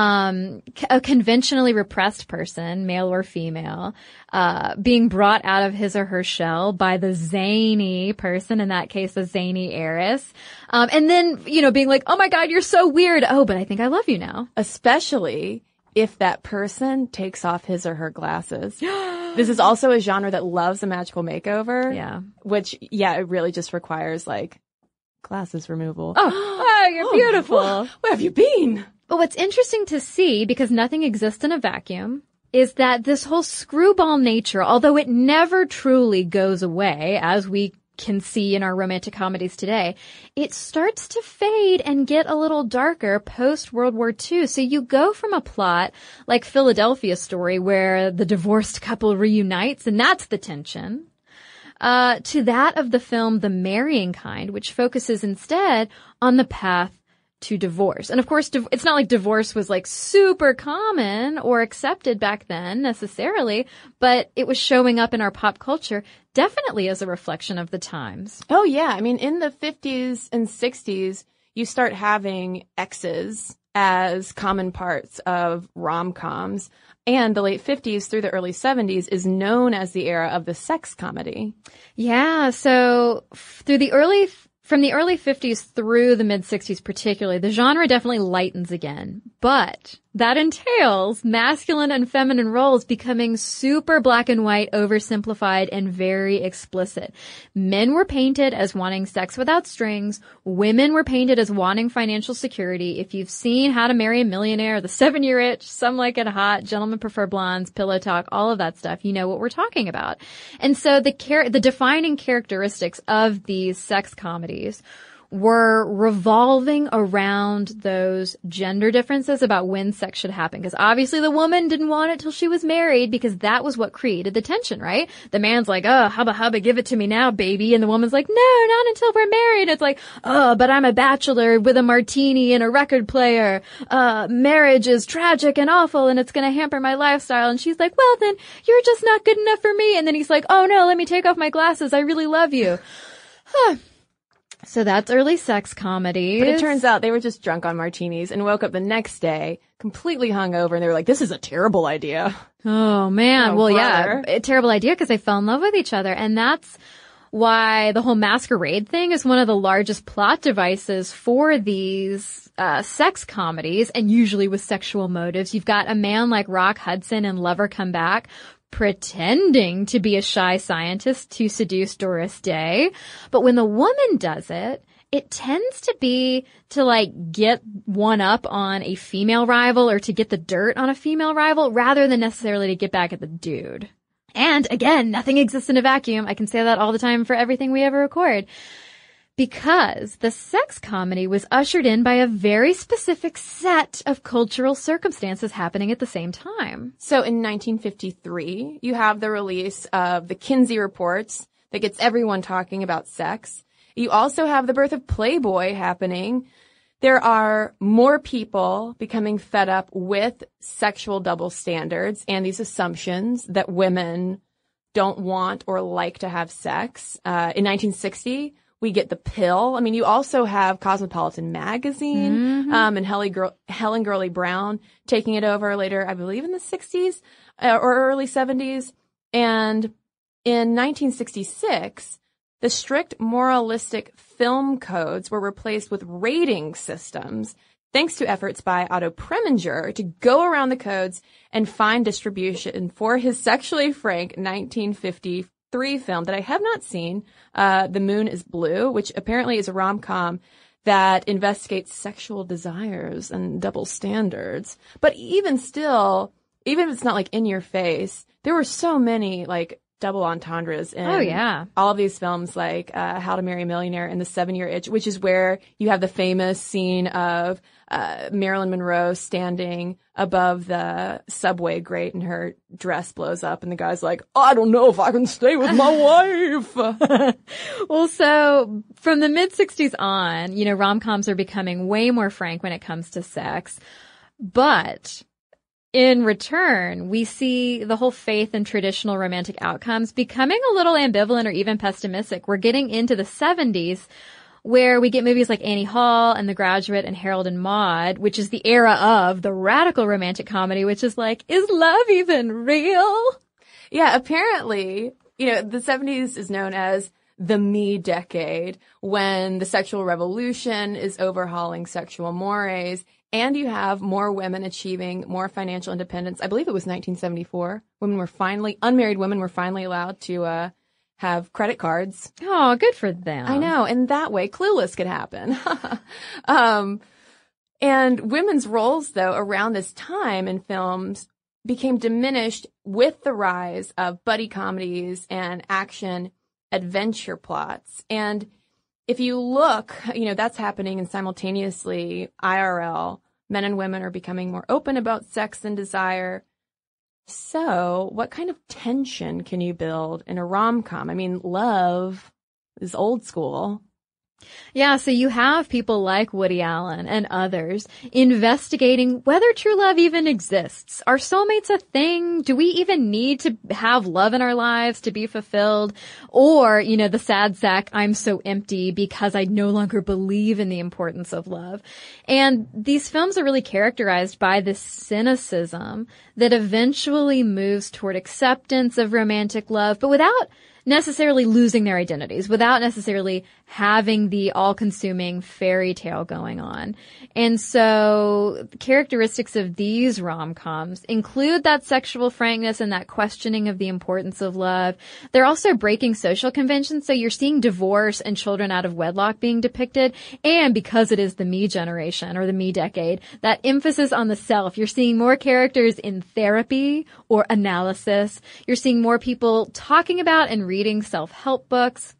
um, a conventionally repressed person, male or female, uh, being brought out of his or her shell by the zany person, in that case, the zany heiress. Um, and then, you know, being like, oh my God, you're so weird. Oh, but I think I love you now. Especially if that person takes off his or her glasses. This is also a genre that loves a magical makeover. Yeah. Which, yeah, it really just requires, like, glasses removal. Oh, oh you're beautiful. Oh, where have you been? But what's interesting to see, because nothing exists in a vacuum, is that this whole screwball nature, although it never truly goes away, as we can see in our romantic comedies today, it starts to fade and get a little darker post World War Two. So you go from a plot like Philadelphia Story, where the divorced couple reunites, and that's the tension, uh, to that of the film The Marrying Kind, which focuses instead on the path to divorce. And of course, div- it's not like divorce was like super common or accepted back then necessarily, but it was showing up in our pop culture definitely as a reflection of the times. Oh yeah. I mean, in the fifties and sixties, you start having exes as common parts of rom-coms. And the late fifties through the early seventies is known as the era of the sex comedy. Yeah. So f- through the early From the early fifties through the mid-sixties particularly, the genre definitely lightens again. But that entails masculine and feminine roles becoming super black and white, oversimplified, and very explicit. Men were painted as wanting sex without strings. Women were painted as wanting financial security. If you've seen How to Marry a Millionaire, The Seven-Year Itch, Some Like It Hot, Gentlemen Prefer Blondes, Pillow Talk, all of that stuff, you know what we're talking about. And so the char- the defining characteristics of these sex comedies were revolving around those gender differences about when sex should happen. Because obviously the woman didn't want it till she was married, because that was what created the tension, right? The man's like, oh, hubba hubba, give it to me now, baby. And the woman's like, no, not until we're married. It's like, oh, but I'm a bachelor with a martini and a record player. Uh, marriage is tragic and awful and it's going to hamper my lifestyle. And she's like, well, then you're just not good enough for me. And then he's like, oh no, let me take off my glasses. I really love you. Huh. So that's early sex comedies. But it turns out they were just drunk on martinis and woke up the next day completely hungover, and they were like, this is a terrible idea. Oh, man. Oh, well, brother. yeah, a terrible idea because they fell in love with each other. And that's why the whole masquerade thing is one of the largest plot devices for these uh sex comedies, and usually with sexual motives. You've got a man like Rock Hudson in Lover Come Back pretending to be a shy scientist to seduce Doris Day. But when the woman does it, it tends to be to like get one up on a female rival or to get the dirt on a female rival rather than necessarily to get back at the dude. And again, nothing exists in a vacuum. I can say that all the time for everything we ever record. because the sex comedy was ushered in by a very specific set of cultural circumstances happening at the same time. So in nineteen fifty-three, you have the release of the Kinsey Reports that gets everyone talking about sex. You also have the birth of Playboy happening. There are more people becoming fed up with sexual double standards and these assumptions that women don't want or like to have sex. Uh, in nineteen sixty, we get the pill. I mean, you also have Cosmopolitan Magazine, mm-hmm. um, and Helen, Gr- Helen Gurley Brown taking it over later, I believe in the sixties uh, or early seventies. And in nineteen sixty-six, the strict moralistic film codes were replaced with rating systems, thanks to efforts by Otto Preminger to go around the codes and find distribution for his sexually frank nineteen fifty-three film that I have not seen, uh, The Moon is Blue, which apparently is a rom-com that investigates sexual desires and double standards. But even still, even if it's not like in your face, there were so many like double entendres in oh, yeah. all of these films, like uh, How to Marry a Millionaire and The Seven-Year Itch, which is where you have the famous scene of uh, Marilyn Monroe standing above the subway grate and her dress blows up and the guy's like, I don't know if I can stay with my wife. Well, so from the mid-sixties on, you know, rom-coms are becoming way more frank when it comes to sex. But in return, we see the whole faith and traditional romantic outcomes becoming a little ambivalent or even pessimistic. We're getting into the seventies where we get movies like Annie Hall and The Graduate and Harold and Maude, which is the era of the radical romantic comedy, which is like, is love even real? Yeah, apparently, you know, the seventies is known as the me decade, when the sexual revolution is overhauling sexual mores. And you have more women achieving more financial independence. I believe it was nineteen seventy-four. Women were finally, unmarried women were finally allowed to uh have credit cards. Oh, good for them. I know. And that way, Clueless could happen. um, and women's roles, though, around this time in films became diminished with the rise of buddy comedies and action adventure plots. And if you look, you know, that's happening, and simultaneously I R L, men and women are becoming more open about sex and desire. So what kind of tension can you build in a rom-com? I mean, love is old school. Yeah, so you have people like Woody Allen and others investigating whether true love even exists. Are soulmates a thing? Do we even need to have love in our lives to be fulfilled? Or, you know, the sad sack, I'm so empty because I no longer believe in the importance of love. And these films are really characterized by this cynicism that eventually moves toward acceptance of romantic love, but without necessarily losing their identities, without necessarily having the all-consuming fairy tale going on. And so characteristics of these rom-coms include that sexual frankness and that questioning of the importance of love. They're also breaking social conventions, so you're seeing divorce and children out of wedlock being depicted. And because it is the me generation or the me decade, that emphasis on the self. You're seeing more characters in therapy or analysis. You're seeing more people talking about and reading self-help books.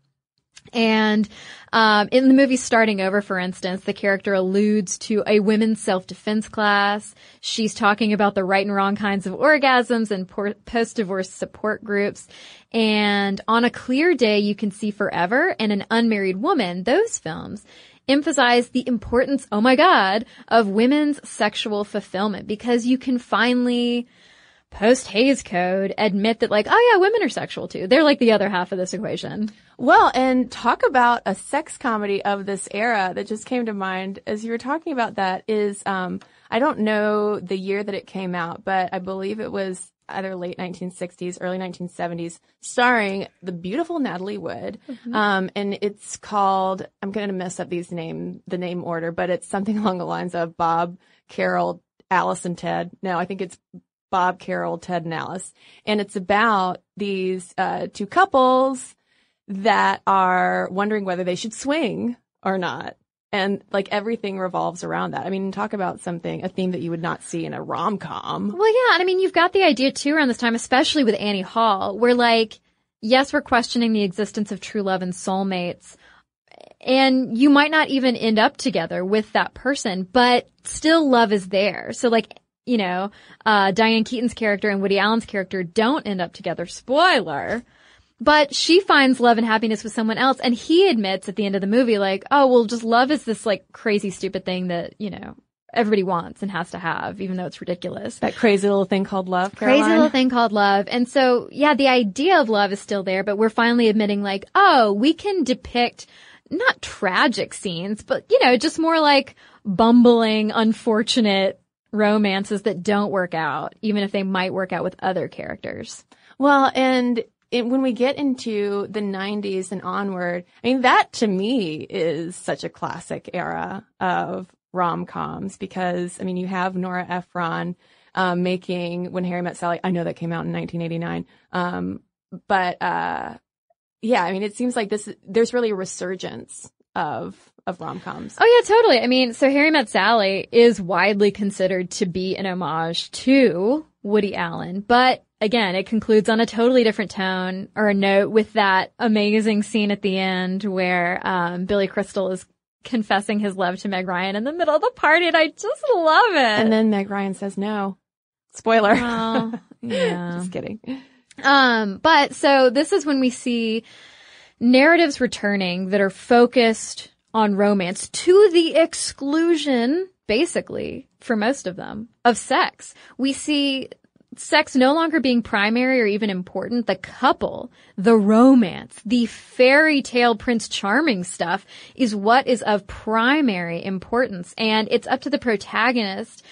And um in the movie Starting Over, for instance, the character alludes to a women's self-defense class. She's talking about the right and wrong kinds of orgasms and por- post-divorce support groups. And On a Clear Day, You Can See Forever and An Unmarried Woman, those films emphasize the importance, oh my God, of women's sexual fulfillment, because you can finally, post-Hays Code, admit that, like, oh yeah, women are sexual too. They're like the other half of this equation. Well, and talk about a sex comedy of this era that just came to mind as you were talking about that is, um, I don't know the year that it came out, but I believe it was either late nineteen sixties, early nineteen seventies, starring the beautiful Natalie Wood. Mm-hmm. Um, and it's called, I'm going to mess up these name, the name order, but it's something along the lines of Bob, Carol, Alice, and Ted. No, I think it's Bob, Carol, Ted, and Alice. And it's about these uh two couples that are wondering whether they should swing or not. And like everything revolves around that. I mean, talk about something, a theme that you would not see in a rom-com. Well, yeah. And I mean, you've got the idea too around this time, especially with Annie Hall, where like, yes, we're questioning the existence of true love and soulmates. and you might not even end up together with that person, but still love is there. So like, you know, uh, Diane Keaton's character and Woody Allen's character don't end up together. Spoiler. But she finds love and happiness with someone else, and he admits at the end of the movie, like, oh, well, just love is this, like, crazy, stupid thing that, you know, everybody wants and has to have, even though it's ridiculous. That crazy little thing called love, Caroline. Crazy little thing called love. And so, yeah, the idea of love is still there, but we're finally admitting, like, oh, we can depict not tragic scenes, but, you know, just more like bumbling, unfortunate romances that don't work out, even if they might work out with other characters. Well, and it, when we get into the nineties and onward, I mean, that to me is such a classic era of rom-coms because, I mean, you have Nora Ephron um, making When Harry Met Sally. I know that came out in nineteen eighty-nine. Um, but, uh, yeah, I mean, it seems like this, there's really a resurgence of of rom-coms. Oh, yeah, totally. I mean, so Harry Met Sally is widely considered to be an homage to Woody Allen, but again, it concludes on a totally different tone or a note with that amazing scene at the end where um, Billy Crystal is confessing his love to Meg Ryan in the middle of the party, and I just love it. And then Meg Ryan says no. Spoiler. Oh, yeah. Just kidding. Um, but so this is when we see narratives returning that are focused on romance to the exclusion, basically, for most of them, of sex. We see sex no longer being primary or even important. The couple, the romance, the fairy tale Prince Charming stuff is what is of primary importance. And it's up to the protagonist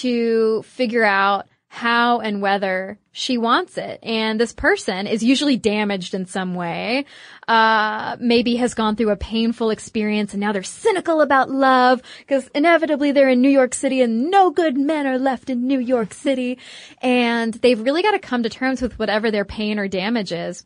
to figure out how and whether she wants it. And this person is usually damaged in some way, uh, maybe has gone through a painful experience and now they're cynical about love because inevitably they're in New York City and no good men are left in New York City. And they've really got to come to terms with whatever their pain or damage is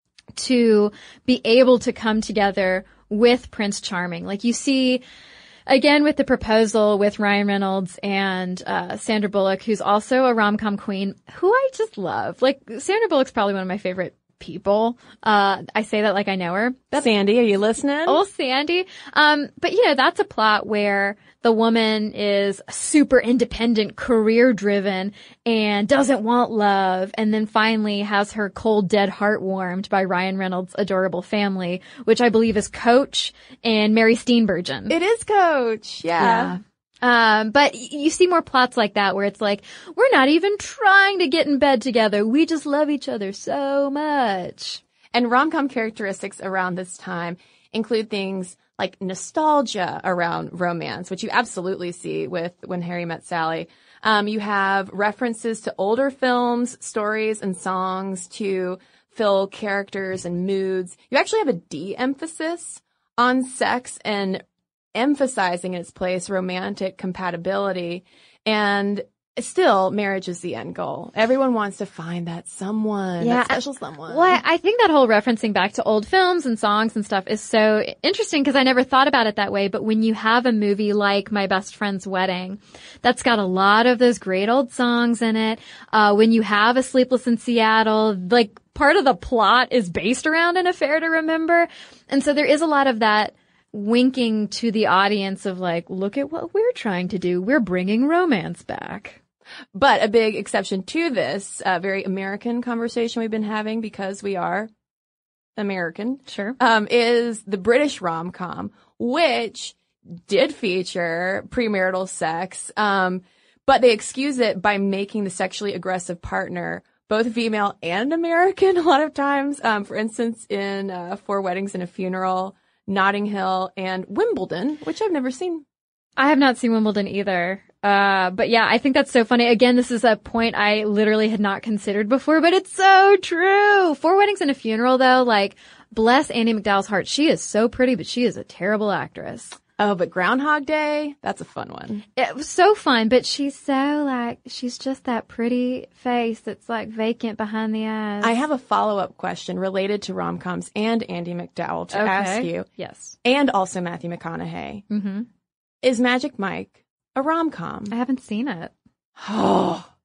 to be able to come together with Prince Charming. Like you see, again, with The Proposal with Ryan Reynolds and uh Sandra Bullock, who's also a rom-com queen, who I just love. Like, Sandra Bullock's probably one of my favorite people. Uh I say that like I know her. That's Sandy, are you listening? Oh, Sandy. Um, but, you know, that's a plot where the woman is super independent, career-driven, and doesn't want love, and then finally has her cold, dead heart warmed by Ryan Reynolds' adorable family, which I believe is Coach and Mary Steenburgen. It is Coach, yeah. yeah. Um, but y- you see more plots like that where it's like, we're not even trying to get in bed together. We just love each other so much. And rom-com characteristics around this time include things like nostalgia around romance, which you absolutely see with When Harry Met Sally. Um, you have references to older films, stories, and songs to fill characters and moods. You actually have a de-emphasis on sex and emphasizing in its place romantic compatibility. And still, marriage is the end goal. Everyone wants to find that someone, Yeah. that special someone. Well, I think that whole referencing back to old films and songs and stuff is so interesting because I never thought about it that way. But when you have a movie like My Best Friend's Wedding, that's got a lot of those great old songs in it. Uh, when you have A Sleepless in Seattle, like part of the plot is based around An Affair to Remember. And so there is a lot of that winking to the audience of like, look at what we're trying to do. We're bringing romance back. But a big exception to this uh, very American conversation we've been having, because we are American, Sure. um, is the British rom-com, which did feature premarital sex, um, but they excuse it by making the sexually aggressive partner both female and American a lot of times. Um, for instance, in uh, Four Weddings and a Funeral, Notting Hill, and Wimbledon, which I've never seen. I have not seen Wimbledon either. Uh, but yeah, I think that's so funny. Again, this is a point I literally had not considered before, but it's so true. Four Weddings and a Funeral, though, like, bless Andie MacDowell's heart. She is so pretty, but she is a terrible actress. Oh, but Groundhog Day, that's a fun one. It was so fun, but she's so like, she's just that pretty face that's like vacant behind the eyes. I have a follow-up question related to rom-coms and Andie MacDowell to Okay. ask you, Yes. and also Matthew McConaughey. Mm-hmm. Is Magic Mike a rom-com? I haven't seen it. Oh,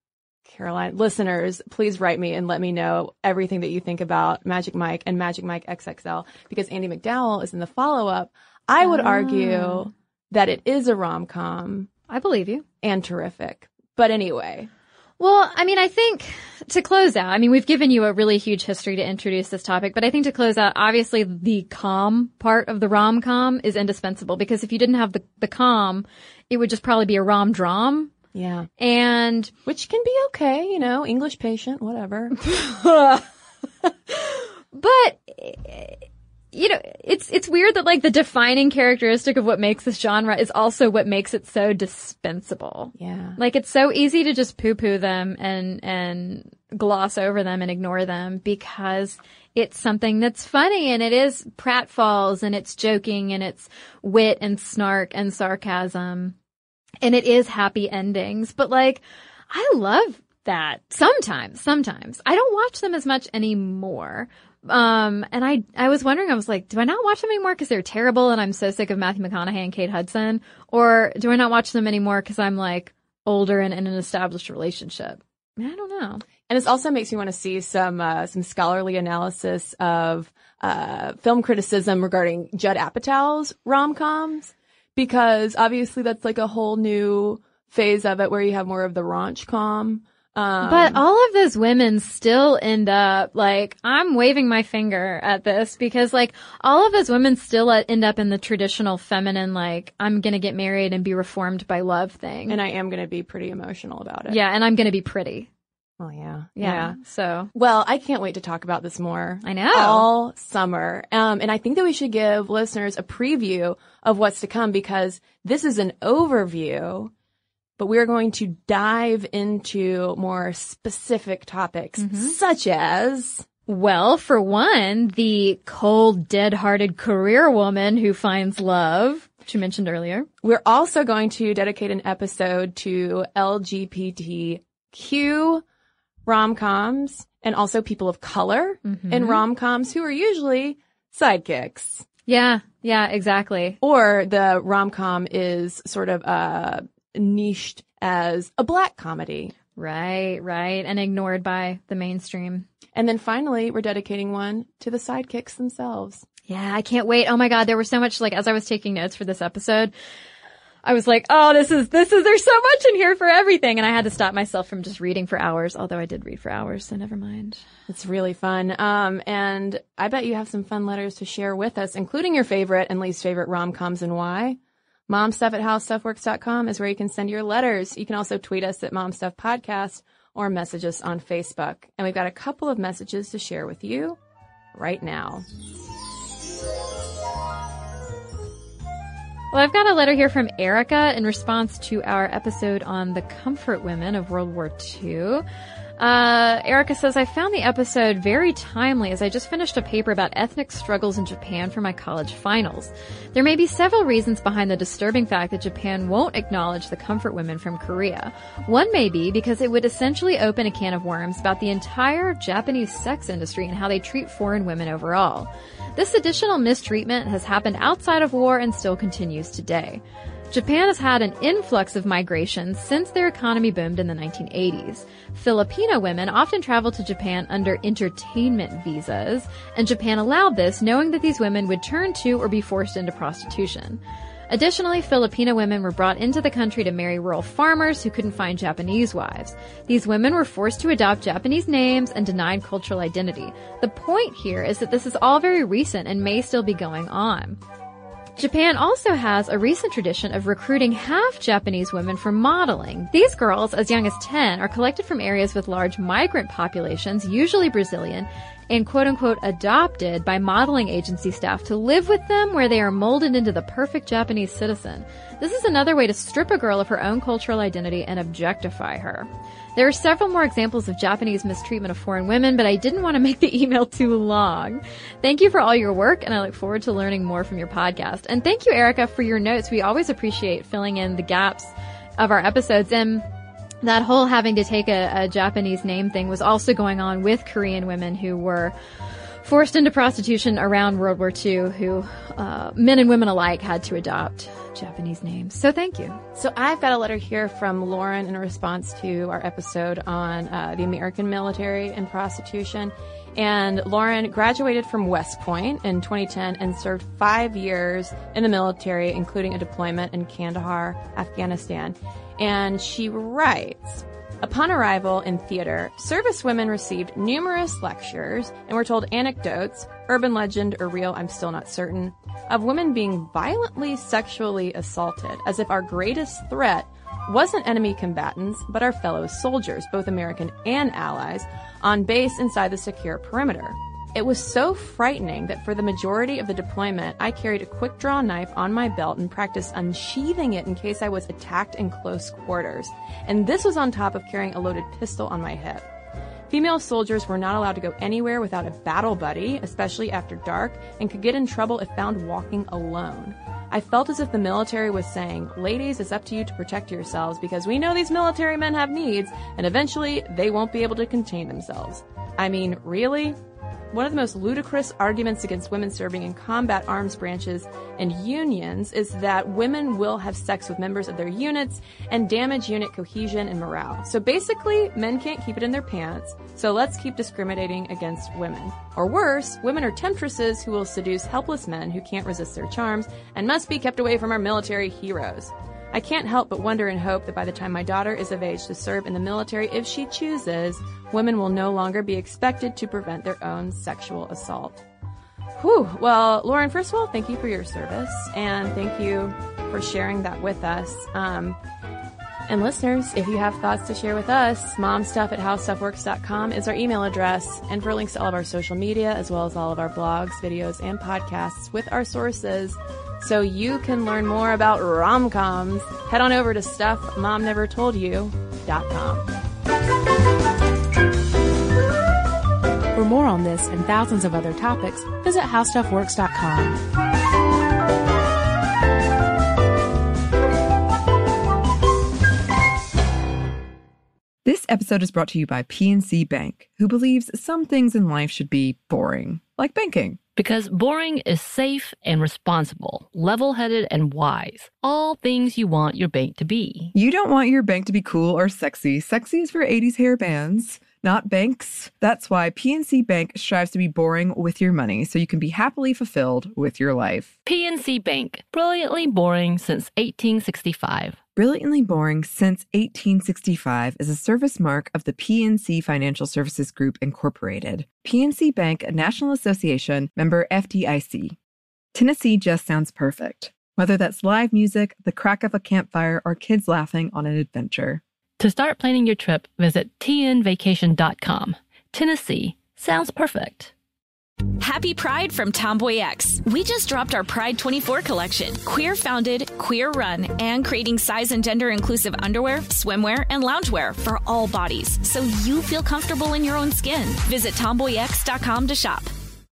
Caroline, listeners, please write me and let me know everything that you think about Magic Mike and Magic Mike X X L, because Andie MacDowell is in the follow-up. I would Ah. argue that it is a rom-com I believe you. and terrific. But anyway, Well, I mean, I think to close out, I mean, we've given you a really huge history to introduce this topic, but I think to close out, obviously the calm part of the rom-com is indispensable, because if you didn't have the, the calm, it would just probably be a rom-dram. yeah. And Which can be okay, you know, English patient, whatever. But, you know, it's, it's weird that like the defining characteristic of what makes this genre is also what makes it so dispensable. Yeah. Like it's so easy to just poo-poo them and, and gloss over them and ignore them because it's something that's funny and it is pratfalls and it's joking and it's wit and snark and sarcasm and it is happy endings. But like, I love that sometimes, sometimes. I don't watch them as much anymore. Um, and I, I was wondering, I was like, do I not watch them anymore because they're terrible and I'm so sick of Matthew McConaughey and Kate Hudson? Or do I not watch them anymore because I'm like older and in an established relationship? I don't know. And this also makes me want to see some, uh, some scholarly analysis of, uh, film criticism regarding Judd Apatow's rom-coms, because obviously that's like a whole new phase of it where you have more of the raunch-com. Um, But all of those women still end up like, I'm waving my finger at this because like all of those women still end up in the traditional feminine, like I'm going to get married and be reformed by love thing. and I am going to be pretty emotional about it. yeah. And I'm going to be pretty. Well, yeah. Yeah. So Well, I can't wait to talk about this more. I know. All summer. Um, and I think that we should give listeners a preview of what's to come, because this is an overview, but we're going to dive into more specific topics, such as, well, for one, the cold, dead-hearted career woman who finds love, which you mentioned earlier. we're also going to dedicate an episode to L G B T Q rom-coms and also people of color in rom-coms who are usually sidekicks. Yeah. Yeah, exactly. Or the rom-com is sort of uh, niched as a black comedy. Right, right. And ignored by the mainstream. And then finally, we're dedicating one to the sidekicks themselves. Yeah, I can't wait. Oh my God, there was so much, like, as I was taking notes for this episode, I was like, oh, this is, this is, there's so much in here for everything. And I had to stop myself from just reading for hours, although I did read for hours, so never mind. It's really fun. Um, and I bet you have some fun letters to share with us, including your favorite and least favorite rom-coms and why. momstuff at howstuffworks dot com is where you can send your letters. You can also tweet us at momstuffpodcast or message us on Facebook. And we've got a couple of messages to share with you right now. Well, I've got a letter here from Erica in response to our episode on the comfort women of World War Two. Uh, Erica says, I found the episode very timely as I just finished a paper about ethnic struggles in Japan for my college finals. There may be several reasons behind the disturbing fact that Japan won't acknowledge the comfort women from Korea. One may be because it would essentially open a can of worms about the entire Japanese sex industry and how they treat foreign women overall. This additional mistreatment has happened outside of war and still continues today. Japan has had an influx of migration since their economy boomed in the nineteen eighties. Filipino women often travel to Japan under entertainment visas, and Japan allowed this, knowing that these women would turn to or be forced into prostitution. Additionally, Filipino women were brought into the country to marry rural farmers who couldn't find Japanese wives. These women were forced to adopt Japanese names and denied cultural identity. The point here is that this is all very recent and may still be going on. Japan also has a recent tradition of recruiting half Japanese women for modeling. These girls, as young as ten, are collected from areas with large migrant populations, usually Brazilian, and quote-unquote adopted by modeling agency staff to live with them where they are molded into the perfect Japanese citizen. This is another way to strip a girl of her own cultural identity and objectify her. There are several more examples of Japanese mistreatment of foreign women, but I didn't want to make the email too long. Thank you for all your work, and I look forward to learning more from your podcast. And thank you, Erica, for your notes. We always appreciate filling in the gaps of our episodes. And that whole having to take a, a Japanese name thing was also going on with Korean women who were forced into prostitution around World War Two who, uh, men and women alike had to adopt Japanese names. So thank you. So I've got a letter here from Lauren in response to our episode on uh, the American military and prostitution. And Lauren graduated from West Point in twenty ten and served five years in the military, including a deployment in Kandahar, Afghanistan. And she writes, upon arrival in theater, servicewomen received numerous lectures and were told anecdotes, urban legend or real, I'm still not certain, of women being violently sexually assaulted, as if our greatest threat wasn't enemy combatants, but our fellow soldiers, both American and allies, on base inside the secure perimeter. It was so frightening that for the majority of the deployment, I carried a quick-draw knife on my belt and practiced unsheathing it in case I was attacked in close quarters. And this was on top of carrying a loaded pistol on my hip. Female soldiers were not allowed to go anywhere without a battle buddy, especially after dark, and could get in trouble if found walking alone. I felt as if the military was saying, ladies, it's up to you to protect yourselves because we know these military men have needs, and eventually they won't be able to contain themselves. I mean, really? One of the most ludicrous arguments against women serving in combat arms branches and unions is that women will have sex with members of their units and damage unit cohesion and morale. So basically, men can't keep it in their pants, so let's keep discriminating against women. Or worse, women are temptresses who will seduce helpless men who can't resist their charms and must be kept away from our military heroes. I can't help but wonder and hope that by the time my daughter is of age to serve in the military, if she chooses, women will no longer be expected to prevent their own sexual assault. Whew. Well, Lauren, first of all, thank you for your service, and thank you for sharing that with us. Um, and listeners, if you have thoughts to share with us, momstuff at howstuffworks dot com is our email address, and for links to all of our social media, as well as all of our blogs, videos, and podcasts with our sources, so you can learn more about rom-coms, head on over to stuff mom never told you dot com. For more on this and thousands of other topics, visit how stuff works dot com. This episode is brought to you by P N C Bank, who believes some things in life should be boring, like banking. Because boring is safe and responsible, level-headed and wise. All things you want your bank to be. You don't want your bank to be cool or sexy. Sexy is for eighties hair bands, not banks. That's why P N C Bank strives to be boring with your money so you can be happily fulfilled with your life. P N C Bank, brilliantly boring since eighteen sixty-five. Brilliantly Boring Since eighteen sixty-five is a service mark of the P N C Financial Services Group, Incorporated. P N C Bank, a National Association, member F D I C. Tennessee just sounds perfect. Whether that's live music, the crack of a campfire, or kids laughing on an adventure. To start planning your trip, visit T N vacation dot com. Tennessee sounds perfect. Happy Pride from Tomboy X. We just dropped our Pride twenty-four collection. Queer founded, queer run, and creating size and gender inclusive underwear, swimwear, and loungewear for all bodies so you feel comfortable in your own skin. Visit tomboy x dot com to shop.